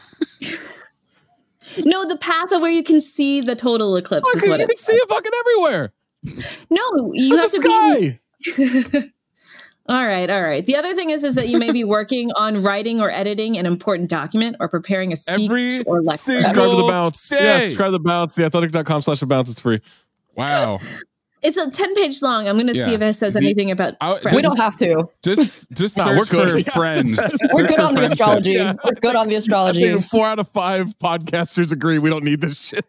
No, the path of where you can see the total eclipse Oh, is 'cause what you it can see it fucking everywhere. No, It's you in have the to be. sky. All right, all right. The other thing is, is that you may be working on writing or editing an important document or preparing a speech Every or lecture. single- Subscribe to the bounce. day. Yeah, subscribe to the bounce. The athletic dot com slash the bounce. It's free. Wow. It's a ten page long. I'm going to Yeah. see if it says The- anything about I- friends. We don't have to. Just just No, search we're good. for Yeah. friends. We're Search good for on the friendship. astrology. Yeah. We're good on the I astrology. think four out of five podcasters agree we don't need this shit.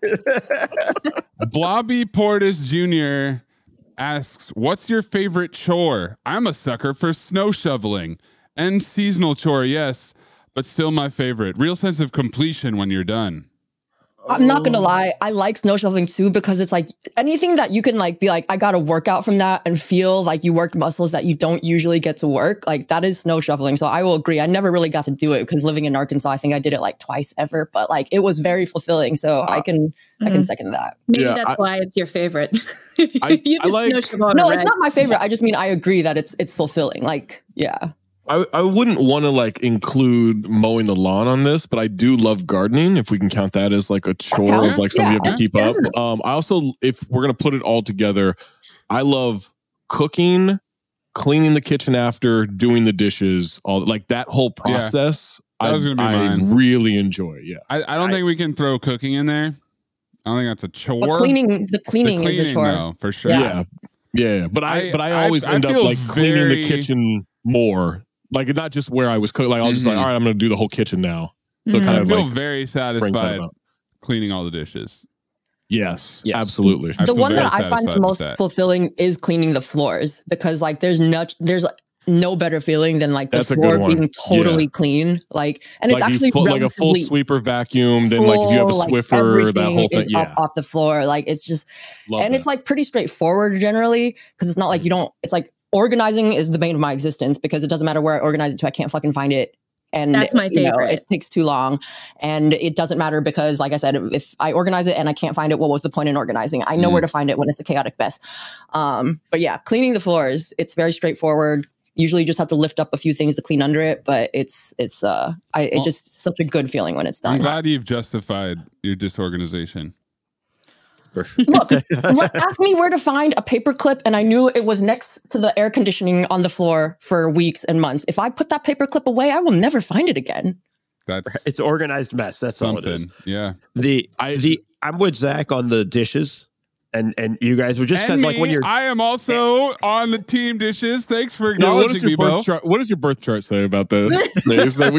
Blobby Portis Junior asks, "What's your favorite chore?" I'm a sucker for snow shoveling and seasonal chore, yes, but still my favorite. Real sense of completion when you're done. I'm not gonna lie, I like snow shoveling too because it's like anything that you can like be like, I got to work out from that and feel like you worked muscles that you don't usually get to work. Like that is snow shoveling. So I will agree. I never really got to do it because living in Arkansas, I think I did it like twice ever, but like it was very fulfilling. So I can I can Mhm. second that. Maybe Yeah, that's I- why it's your favorite. if, I- if you I just like- snow shovel on No, a it's red- not my favorite. I just mean I agree that it's it's fulfilling. Like, yeah. I, I wouldn't want to like include mowing the lawn on this, but I do love gardening. If we can count that as like a chore, counts, like something you yeah. have to keep up. Um, I also, if we're gonna put it all together, I love cooking, cleaning the kitchen after, doing the dishes, all like that whole process. That I, was gonna be I mine. really enjoy. Yeah, I, I don't I- think we can throw cooking in there. I don't think that's a chore. But cleaning the The cleaning, is a chore. though, for sure. yeah, yeah. yeah. But I, I- but I I- always I end up feel like cleaning very- the kitchen more. Like not just where I was cooking. Like I'll just like, Mhm. all right, I'm gonna do the whole kitchen now. So Mhm. kind I of feel like very brings that satisfied about. cleaning all the dishes. Yes, Yes. absolutely. I The feel one very that I find satisfied the with most that. fulfilling is cleaning the floors because like there's no there's no better feeling than like the That's a good floor one. being totally clean. Like and it's like actually you fu- like a full relatively sweeper vacuumed, and like if you have a full, like, Swiffer, that everything whole thing. is Yeah, up off the floor. Like it's just love and that. it's like pretty straightforward generally because it's not like you don't it's like organizing is the bane of my existence because it doesn't matter where I organize it to, I can't fucking find it and That's my you know, favorite. it takes too long, and it doesn't matter because, like I said, if I organize it and I can't find it, what was the point in organizing it? I know Mm. where to find it when it's a chaotic mess. Um, but yeah, cleaning the floors, it's very straightforward. Usually, you just have to lift up a few things to clean under it, but it's it's uh, I, it's Well, just such a good feeling when it's I'm done. glad you've justified your disorganization. Look, let- ask me where to find a paper clip, and I knew it was next to the air conditioning on the floor for weeks and months. If I put that paper clip away, I will never find it again. That's It's organized mess. That's all it is. something. Yeah. The I the I'm with Zach on the dishes, and and you guys were just And because like when me, you're I am also on the team dishes. Thanks for No, what, acknowledging is your me, Bo. birth chart, what does your birth chart say about the days that we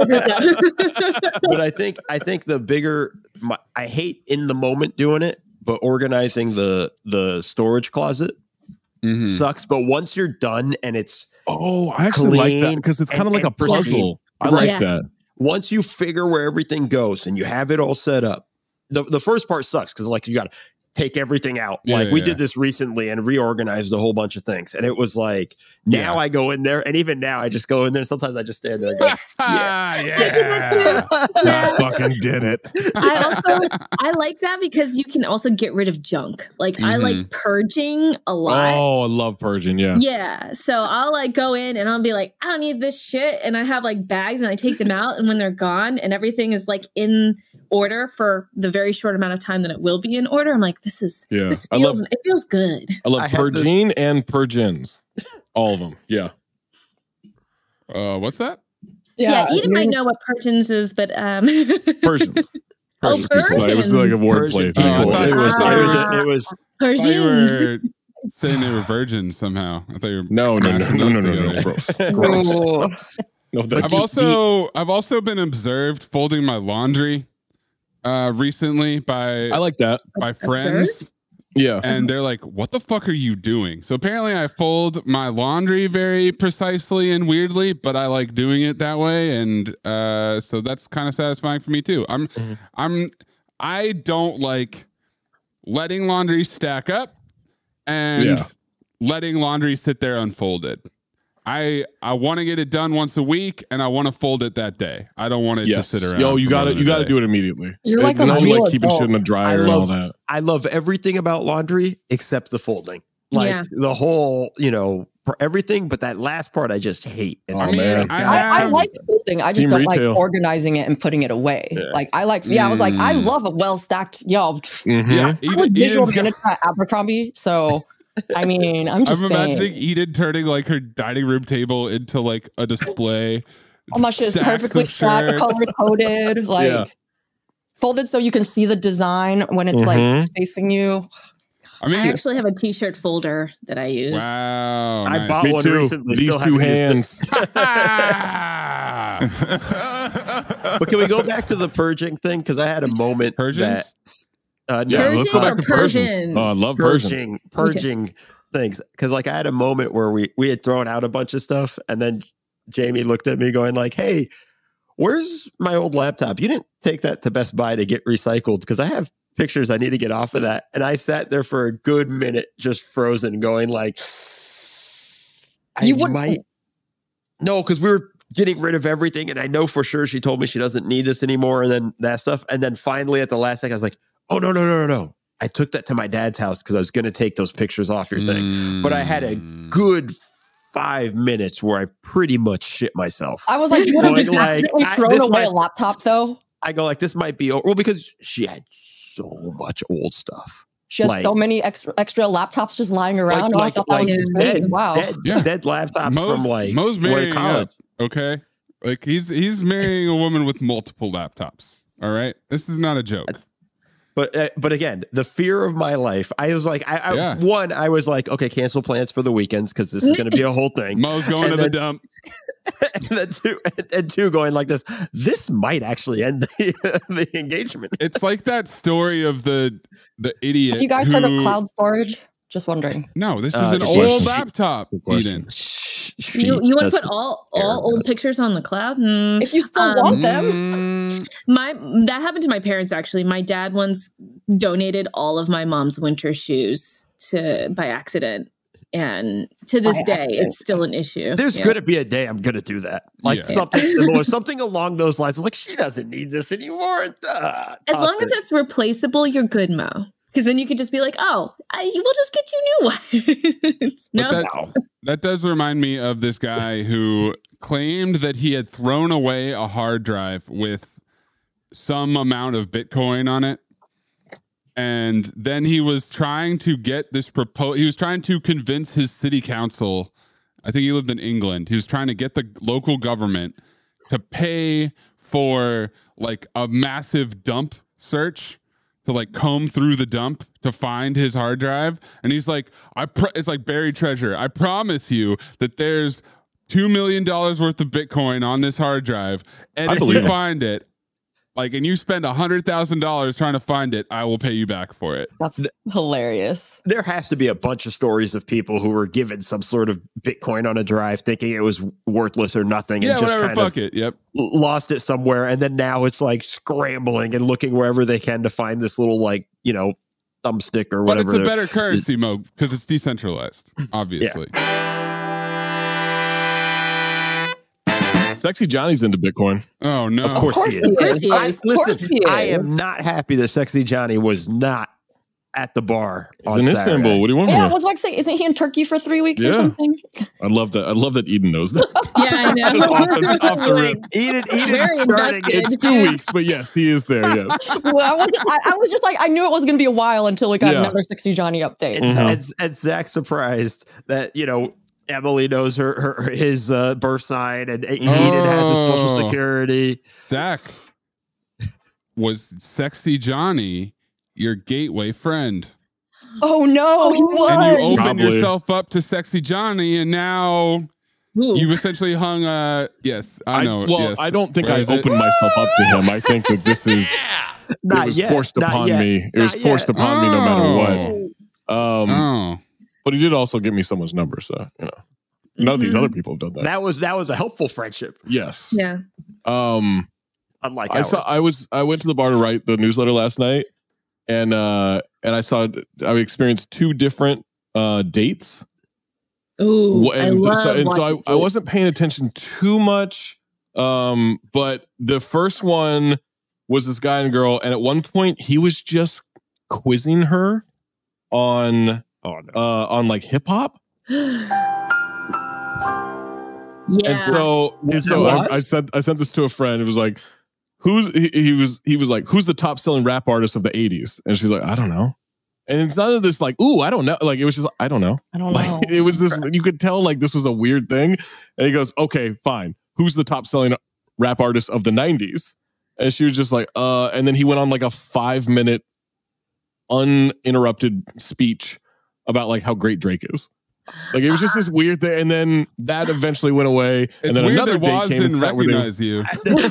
gotta? but I think I think the bigger my, I hate in the moment doing it, but organizing the the storage closet Mhm. sucks. But once you're done and it's Oh, I actually like that Clean because it's kind of and- like a and pristine. puzzle. I like Yeah. that. once you figure where everything goes and you have it all set up, the the first part sucks because like you got to take everything out. Yeah, like yeah, we yeah. did this recently and reorganized a whole bunch of things, and it was like now Yeah. I go in there, and even now I just go in there. Sometimes I just stand there. And go, Ah, Yeah. I fucking did it. I also I like that because you can also get rid of junk. Like I Mhm. like purging a lot. Oh, I love purging. Yeah. Yeah. So I'll like go in and I'll be like, I don't need this shit. And I have like bags and I take them out. And when they're gone and everything is like in order for the very short amount of time that it will be in order, I'm like, this is, Yeah. this I feels, love it feels good. I love I had this- purging and purgins. All of them. Yeah. Uh, what's that? Yeah. Eden you're- might know what purgins is, but um Persians. Oh, Persians. It was like a wordplay Persian thing. Oh, I people. thought it was Ah. it was just, it was I thought you Persians. were saying they were virgins somehow. I thought you were No, no, no, smashing no, those no, no, no, together. bro. Ooh. No, that, I've also I've also been observed folding my laundry uh recently by I like that. by friends, Yeah. and they're like, "What the fuck are you doing?" So apparently I fold my laundry very precisely and weirdly, but I like doing it that way, and uh so that's kind of satisfying for me too. I'm Mm-hmm. I'm I don't like letting laundry stack up and Yeah. letting laundry sit there unfolded. I I want to get it done once a week, and I want to fold it that day. I don't want it Yes. to sit around. Yo, you for got more to than you a got to day. do it immediately. You're like And a no, real like keeping shit in the adult. dryer I and all love- that. I love everything about laundry except the folding. Like Yeah. the whole, you know, for everything, but that last part I just hate. And Oh, I mean, man. I, I, I have- like folding. I just Team don't retail. like organizing it and putting it away. Yeah. Like I like, yeah, I was like, I Mm. love a well stacked. Yo, Mhm. Yeah, I was Eden, visual Eden's got- manager at Abercrombie, so I mean, I'm just I'm saying, imagining Eden turning like her dining room table into like a display. all my shit is Stacks perfectly of stacked, shirts. color coded, like Yeah. folded so you can see the design when it's Mhm. like facing you. I I mean, actually have a t-shirt folder that I use. wow. I nice. bought Me one too. recently, These still two haven't used it. hands. But can we go back to the purging thing? Because I had a moment Purgings? that uh, Yeah, no, let's go Purging back to or Persians. Persians? Oh, I love Persians. purging purging things. Because like I had a moment where we we had thrown out a bunch of stuff, and then Jamie looked at me going like, "Hey, where's my old laptop? You didn't take that to Best Buy to get recycled because I have pictures I need to get off of that." And I sat there for a good minute, just frozen, going like, "I You wouldn't- might." No, because we were getting rid of everything, and I know for sure she told me she doesn't need this anymore, and then that stuff. And then finally, at the last second, I was like, "Oh no, no, no, no, no!" I took that to my dad's house because I was going to take those pictures off your thing. But I had a Mm. good five minutes where I pretty much shit myself. I was like, you would have Like, just accidentally I- thrown this away might- a laptop though. I go like, this might be o- well because she had so much old stuff. She has Like- so many extra extra laptops just lying around. Like- oh, I like- thought that like was insane. dead, Wow. dead, Yeah. dead laptops Mo's, from like Mo's way marrying college. up, okay? Like he's he's marrying a woman with multiple laptops. All right, this is not a joke. But uh, but again, the fear of my life. I was like, I, I Yeah. one, I was like, okay, cancel plans for the weekends because this is going to be a whole thing. Mo's going And to the then- dump. and then two, and two, going like this. This might actually end the, the engagement. It's like that story of the the idiot. Have you guys who, heard of cloud storage? Just wondering. No, this is Uh, an good old question. laptop. Good question. Eden. You you want to That's- put all all old pictures on the cloud? Hmm. If you still Um, want them, Mm, My that happened to my parents actually. My dad once donated all of my mom's winter shoes to by accident. And to this By day, accident. it's still an issue. There's Yeah. going to be a day I'm going to do that. Like Yeah. something similar, something along those lines. I'm like, she doesn't need this anymore. Uh, As toss long as it. it's replaceable, you're good, Mo. Because then you could just be like, oh, I, we'll just get you new ones. no. But that, that does remind me of this guy who claimed that he had thrown away a hard drive with some amount of Bitcoin on it. And then he was trying to get this proposal. He was trying to convince his city council. I think he lived in England. He was trying to get the local government to pay for like a massive dump search to like comb through the dump to find his hard drive. And he's like, I pro- it's like buried treasure. I promise you that there's two million dollars worth of Bitcoin on this hard drive. And I if believe you it. find it, like, and you spend a hundred thousand dollars trying to find it, I will pay you back for it. That's hilarious. There has to be a bunch of stories of people who were given some sort of Bitcoin on a drive thinking it was worthless or nothing. Yeah, and just whatever. kind Fuck of it. Yep. lost it somewhere. And then now it's like scrambling and looking wherever they can to find this little, like, you know, thumbstick or But whatever. it's a they're- better currency, Mo, because it's decentralized, obviously. Sexy Johnny's into Bitcoin. Oh no. Of course, Of course he he is. is. He I, is. Of course listen, he I is. am not happy that Sexy Johnny was not at the bar. He's on in Saturday. Istanbul. What do you want Yeah, I from me? was about to say, isn't he in Turkey for three weeks Yeah. or something? I love that. I love that Eden knows that. Yeah, I know. Just off the- off the rip. Eden, Eden Very starting. invested. It's It's two weeks, but yes, he is there. Yes. Well, I was, I, I was just like, I knew it was going to be a while until we got Yeah. another sixty Johnny update. And, Mhm. and, and Zach's surprised that, you know, Emily knows her, her his uh, birth sign and Eden has his social Oh. security. Zach, was Sexy Johnny your gateway friend? Oh no, he And you was. opened Probably. yourself up to Sexy Johnny, and now Ooh. you essentially hung a. Yes, I know. well, yes. I don't think Where I is it? opened myself up to him. I think that this is Not it was yet. forced not upon yet, me. It was not forced yet. upon me no matter what. Oh. Um, Oh. but he did also give me someone's number, so you know. None of these Mhm. other people have done that. That was that was a helpful friendship. yes. Yeah. Um, Unlike I ours. saw. I was. I went to the bar to write the newsletter last night, and uh, and I saw. I experienced two different uh dates. Ooh, Wh- and I love so, and so I, watching I wasn't paying attention too much. Um, but the first one was this guy and girl, and at one point he was just quizzing her on oh, no. uh on like hip hop. Yeah. And so, and so I, I sent I sent this to a friend. It was like, who's he, he was he was like, who's the top selling rap artist of the eighties? And she's like, I don't know. And it's none of this like, ooh, I don't know. Like it was just like, I don't know. I don't Like know. it was this. You could tell like this was a weird thing. And he goes, okay, fine. Who's the top selling rap artist of the nineties? And she was just like, uh. And then he went on like a five minute uninterrupted speech about like how great Drake is. Like it was just this weird thing, and then that eventually went away. and It's then weird another that date Waz came and didn't sat where they- recognize you.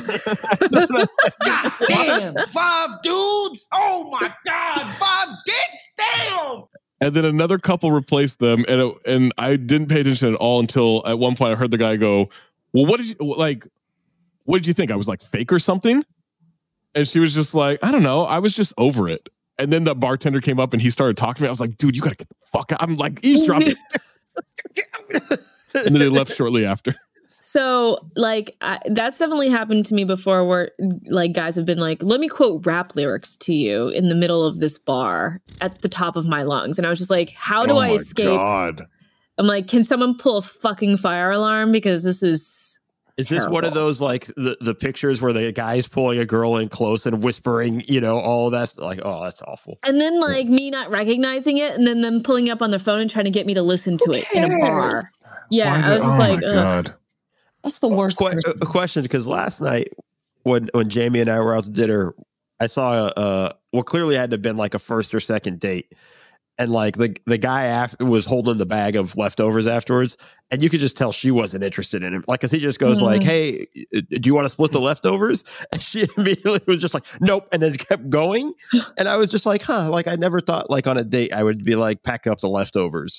God damn, five dudes. Oh my God, five dicks. Damn. And then another couple replaced them, and it, and I didn't pay attention at all until at one point I heard the guy go, "Well, what did you like? What did you think? I was like fake or something?" And she was just like, "I don't know. I was just over it." And then the bartender came up and he started talking to me. I was like, "Dude, you gotta get the fuck out!" I'm like eavesdropping. And then they left shortly after. So, like, I, that's definitely happened to me before where, like, guys have been like, let me quote rap lyrics to you in the middle of this bar at the top of my lungs. And I was just like, how do Oh I my escape? God. I'm like, can someone pull a fucking fire alarm? Because this is. Is this one of terrible. those like the, the pictures where the guy's pulling a girl in close and whispering, you know, all that's like, oh, that's awful. And then, like, me not recognizing it and then them pulling up on their phone and trying to get me to listen to Who it in a bar. cares? Yeah. Why I was did- just oh like, my ugh. God. That's the worst. Que- person. a question, because last night when when Jamie and I were out to dinner, I saw a, a well, clearly it had to have been like a first or second date, and like the the guy after was holding the bag of leftovers afterwards, and you could just tell she wasn't interested in him. Like, cause he just goes Mm. like, "Hey, do you want to split the leftovers?" And she immediately was just like, "Nope," and then kept going. And I was just like, "Huh?" Like I never thought like on a date I would be like, "Pack up the leftovers."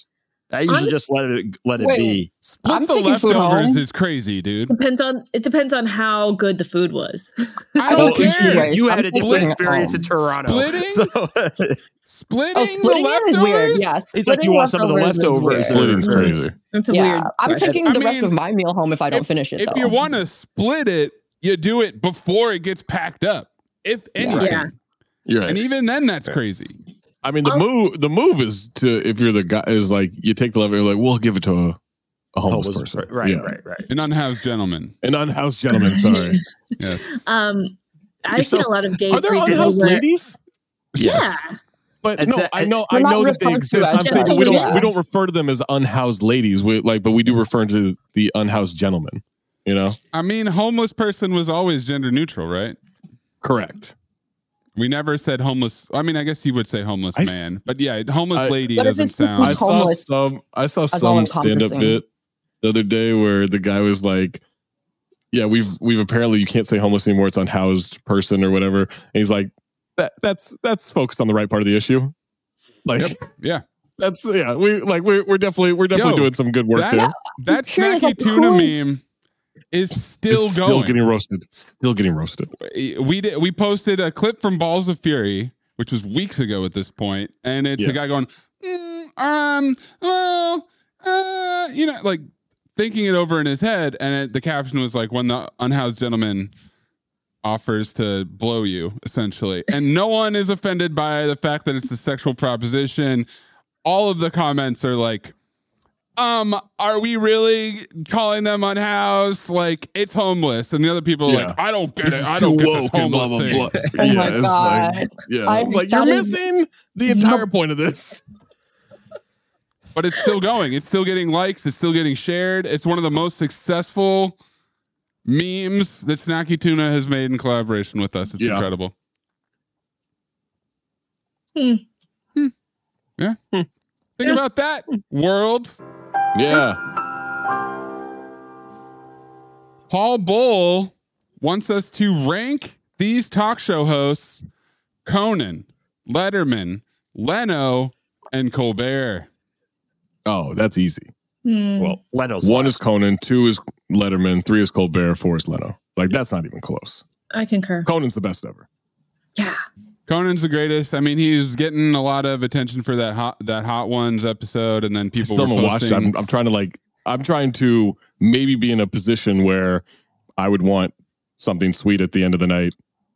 I usually I'm- just let it let it Wait. be. Split I'm the taking food leftovers home. is crazy, dude. Depends on it depends on how good the food was. I Well, don't you- care. Wait, you I'm had a taking different it experience home. in Toronto. Splitting? So, Splitting, Oh, splitting the it leftovers is weird. Yeah, He's like, you want some of the leftovers is leftovers weird. or- Splitting's crazy. It's a Yeah, weird. I'm question. taking I the rest mean, of my meal home if I don't if, finish it. If though. you want to split it, you do it before it gets packed up. If anything. Yeah. You're right. And even then, that's crazy. I mean, the Also- move the move is to if you're the guy is like you take the leftover, like we'll give it to a, a homeless, Homeless- person, Right, Yeah. right, right. An unhoused gentleman. an unhoused gentleman. Sorry, Yes. Um, I've seen a lot of dates. are there recently unhoused where- ladies? Yeah, But It's no, a- I know, We're I not know that they referred to exist. as I'm saying we don't, gentlemen. we don't refer to them as unhoused ladies. We like, but we do refer to the unhoused gentleman. You know, I mean, homeless person was always gender neutral, right? correct. We never said homeless. I mean, I guess you would say homeless I s- man, but yeah, homeless I- lady But if doesn't it's just sound. I saw homeless some. I saw as some all stand up encompassing. bit the other day where the guy was like, "Yeah, we've we've apparently you can't say homeless anymore. It's unhoused person or whatever." And he's like, "That that's that's focused on the right part of the issue." Like, Yep. Yeah. that's yeah. We like we're we're definitely we're definitely Yo, doing some good work that- there. That curious, snacky like, tuna who is- meme is still It's going. still getting roasted. Still getting roasted. we did, we posted a clip from Balls of Fury, which was weeks ago at this point, and it's Yeah. a guy going, "Mm, um, well, uh, you know, like thinking it over in his head, and it, the caption was like, "When the unhoused gentleman offers to blow you," essentially, and no one is offended by the fact that it's a sexual proposition. All of the comments are like, um, are we really calling them unhoused? Like, it's homeless. And the other people are Yeah. like, I don't get This it. is I don't too get this woke and homeless blah, blah, thing. blah. Oh yeah, my it's God. like, yeah, I- like you're that is- missing the entire point of this. But it's still going. It's still getting likes. It's still getting shared. It's one of the most successful memes that Snacky Tuna has made in collaboration with us. It's Yeah. incredible. Hmm. Hmm. Yeah. Think Yeah. about that, world. Yeah. Paul Bull wants us to rank these talk show hosts: Conan, Letterman, Leno, and Colbert. Oh, that's easy. Hmm. Well, Leno's One last. is Conan, two is Letterman, three is Colbert, four is Leno. Like that's not even close. I concur. Conan's the best ever. Yeah. Conan's the greatest. I mean, he's getting a lot of attention for that hot that Hot Ones episode, and then I people still were haven't watched it. posting. I'm, I'm trying to like. I'm trying to maybe be in a position where I would want something sweet at the end of the night,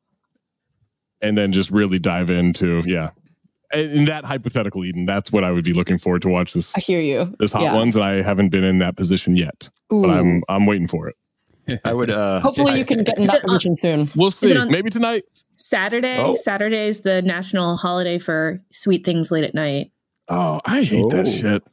and then just really dive into yeah. In in that hypothetical, Eden, that's what I would be looking forward to watch this I hear you. this Hot Yeah. Ones, and I haven't been in that position yet, but Ooh. I'm I'm waiting for it. I would. Uh, Hopefully, you can get in Is that it on- position soon. We'll see. it on- Maybe tonight. Saturday. Oh. Saturday is the national holiday for sweet things late at night. Oh, I hate that Oh. shit.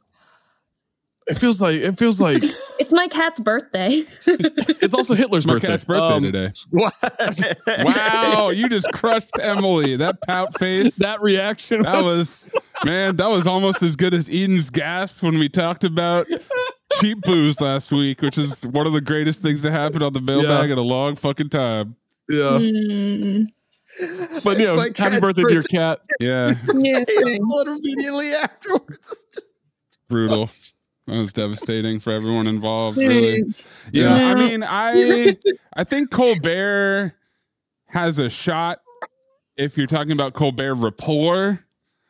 It feels like it feels like It's my cat's birthday. it's also Hitler's It's my birthday. cat's birthday Um, today. What? Wow, you just crushed Emily. That pout face. That reaction. That was, man, that was almost as good as Eden's gasp when we talked about cheap booze last week, which is one of the greatest things that happened on the mailbag Yeah. in a long fucking time. yeah. Hmm. But you know, my happy cat's birthday to your cat. Yeah, Yeah, Blood immediately afterwards. It's just- brutal. That was devastating for everyone involved. Really. Yeah, I mean, I I think Colbert has a shot if you're talking about Colbert rapport.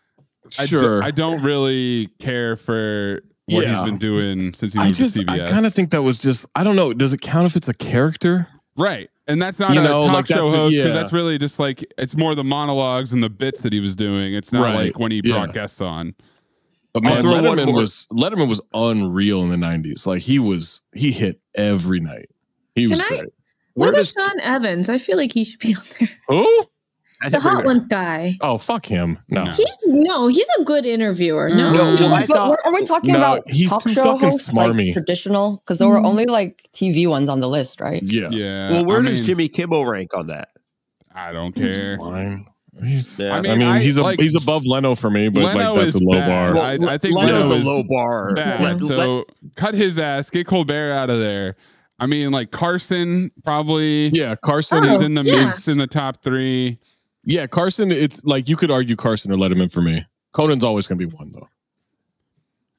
I do- Sure. I don't really care for what he's Yeah. been doing since he I moved just to C B I S. kind of think that was just I don't know. Does it count if it's a character? Right. And that's not You a know, talk like, show that's a- host because yeah. that's really just like it's more the monologues and the bits that he was doing. It's not Right. like when he Yeah. brought guests on. But I'll man, throw one Letterman more. was Letterman was unreal in the nineties. Like he was he hit every night. He was Can I- great. What Where about does Sean Evans? I feel like he should be on there. Who? I The didn't bring Hot it- Ones guy. Oh, fuck him. No. No. He's no, he's a good interviewer. No, No, no, well, I But thought- what- are we talking No, about he's talk too show fucking hosts, smarmy. like traditional? Because there were Mm. only like T V ones on the list, right? Yeah. Yeah. Well, where I does mean, Jimmy Kimmel rank on that? I don't care. Fine. He's, Yeah. I I mean, mean, I- he's a, like, he's above Leno for me, but Leno like that's is a low bad. bar. Well, I- I think Leno's Leno a is low bar. Bad. Let- so let- cut his ass, get Colbert out of there. I mean, like Carson probably Yeah, Carson Oh, is is in the yeah. mix in the top three. yeah, Carson. It's like you could argue Carson or Letterman for me. Conan's always going to be one though.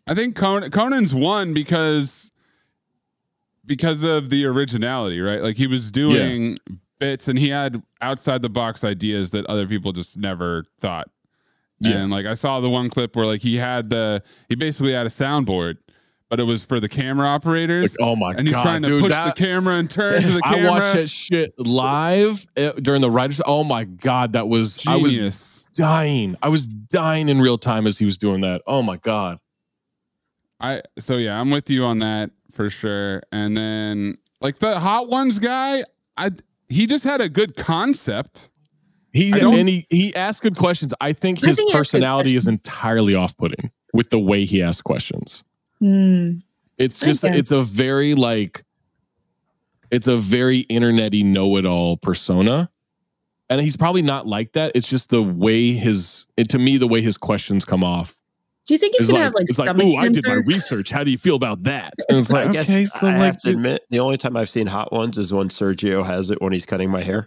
I think Conan, Conan's won because because of the originality, right? Like he was doing yeah. bits and he had outside the box ideas that other people just never thought. Yeah. And like I saw the one clip where like he had the he basically had a soundboard, but it was for the camera operators. Like, oh my god! And he's God, trying to dude, push that, the camera and turn to the camera. I watched that shit live during the writers. Oh my god, that was Genius. I was dying. I was dying in real time as he was doing that. Oh my god. I so yeah, I'm with you on that for sure. And then like the Hot Ones guy, I he just had a good concept. He and he he asked good questions. I think I his think he asked good personality is questions. entirely off-putting with the way he asks questions. Mm. It's just Okay. it's a very like it's a very internet-y know-it-all persona. And he's probably not like that. It's just the way his it, to me the way his questions come off. Do you think he's It's gonna like, have like it's like, stomach ooh, I did my cancer? research. How do you feel about that? And it's like, I guess okay, so I like, have to admit, the only time I've seen Hot Ones is when Sergio has it when he's cutting my hair.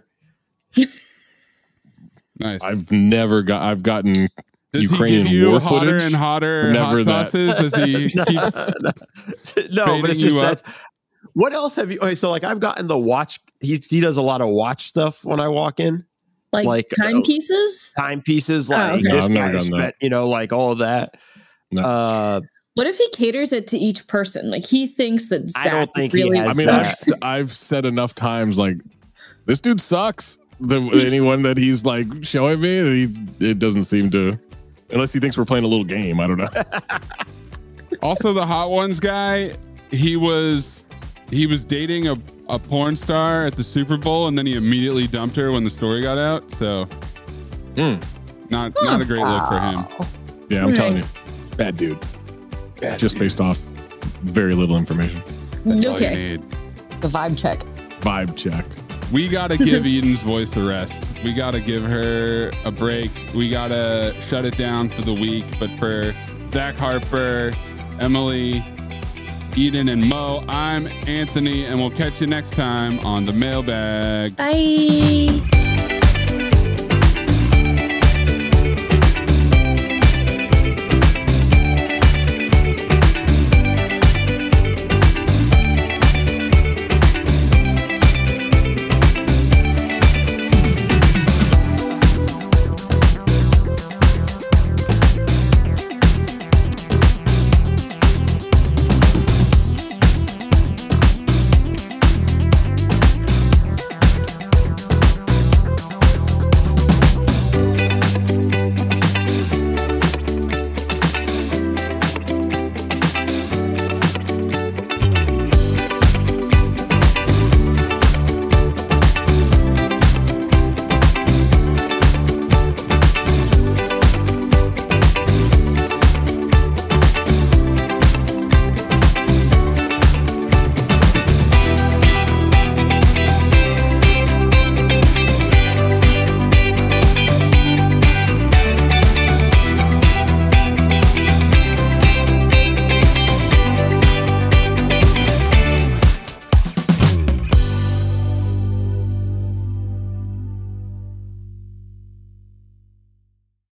Nice. I've never got. I've gotten Does Ukrainian he give you war hotter footage. and hotter Never hot that. sauces as he keeps No, but it's fading just you up? that's what else have you? Okay, so like I've gotten the watch. He's he does a lot of watch stuff when I walk in, Like, like, timepieces? timepieces, Oh, like okay. No, this I've never guy done that. spent, you know, like all of that. No. Uh, What if he caters it to each person? Like he thinks that I Zach don't think he really. has I mean, that. I've, s- I've said enough times like this dude sucks. The anyone that he's like showing me, and he's it doesn't seem to, unless he thinks we're playing a little game. I don't know. Also, the Hot Ones guy, he was he was dating a, a porn star at the Super Bowl, and then he immediately dumped her when the story got out. So, Mm. not not a great look for him. Yeah, I'm Right. telling you, bad dude. Just based off very little information. That's all you Okay. need. The vibe check. Vibe check. We gotta give Eden's voice a rest. We gotta give her a break. We gotta shut it down for the week. But for Zach Harper, Emily, Eden, and Mo, I'm Anthony, and we'll catch you next time on the Mailbag. Bye.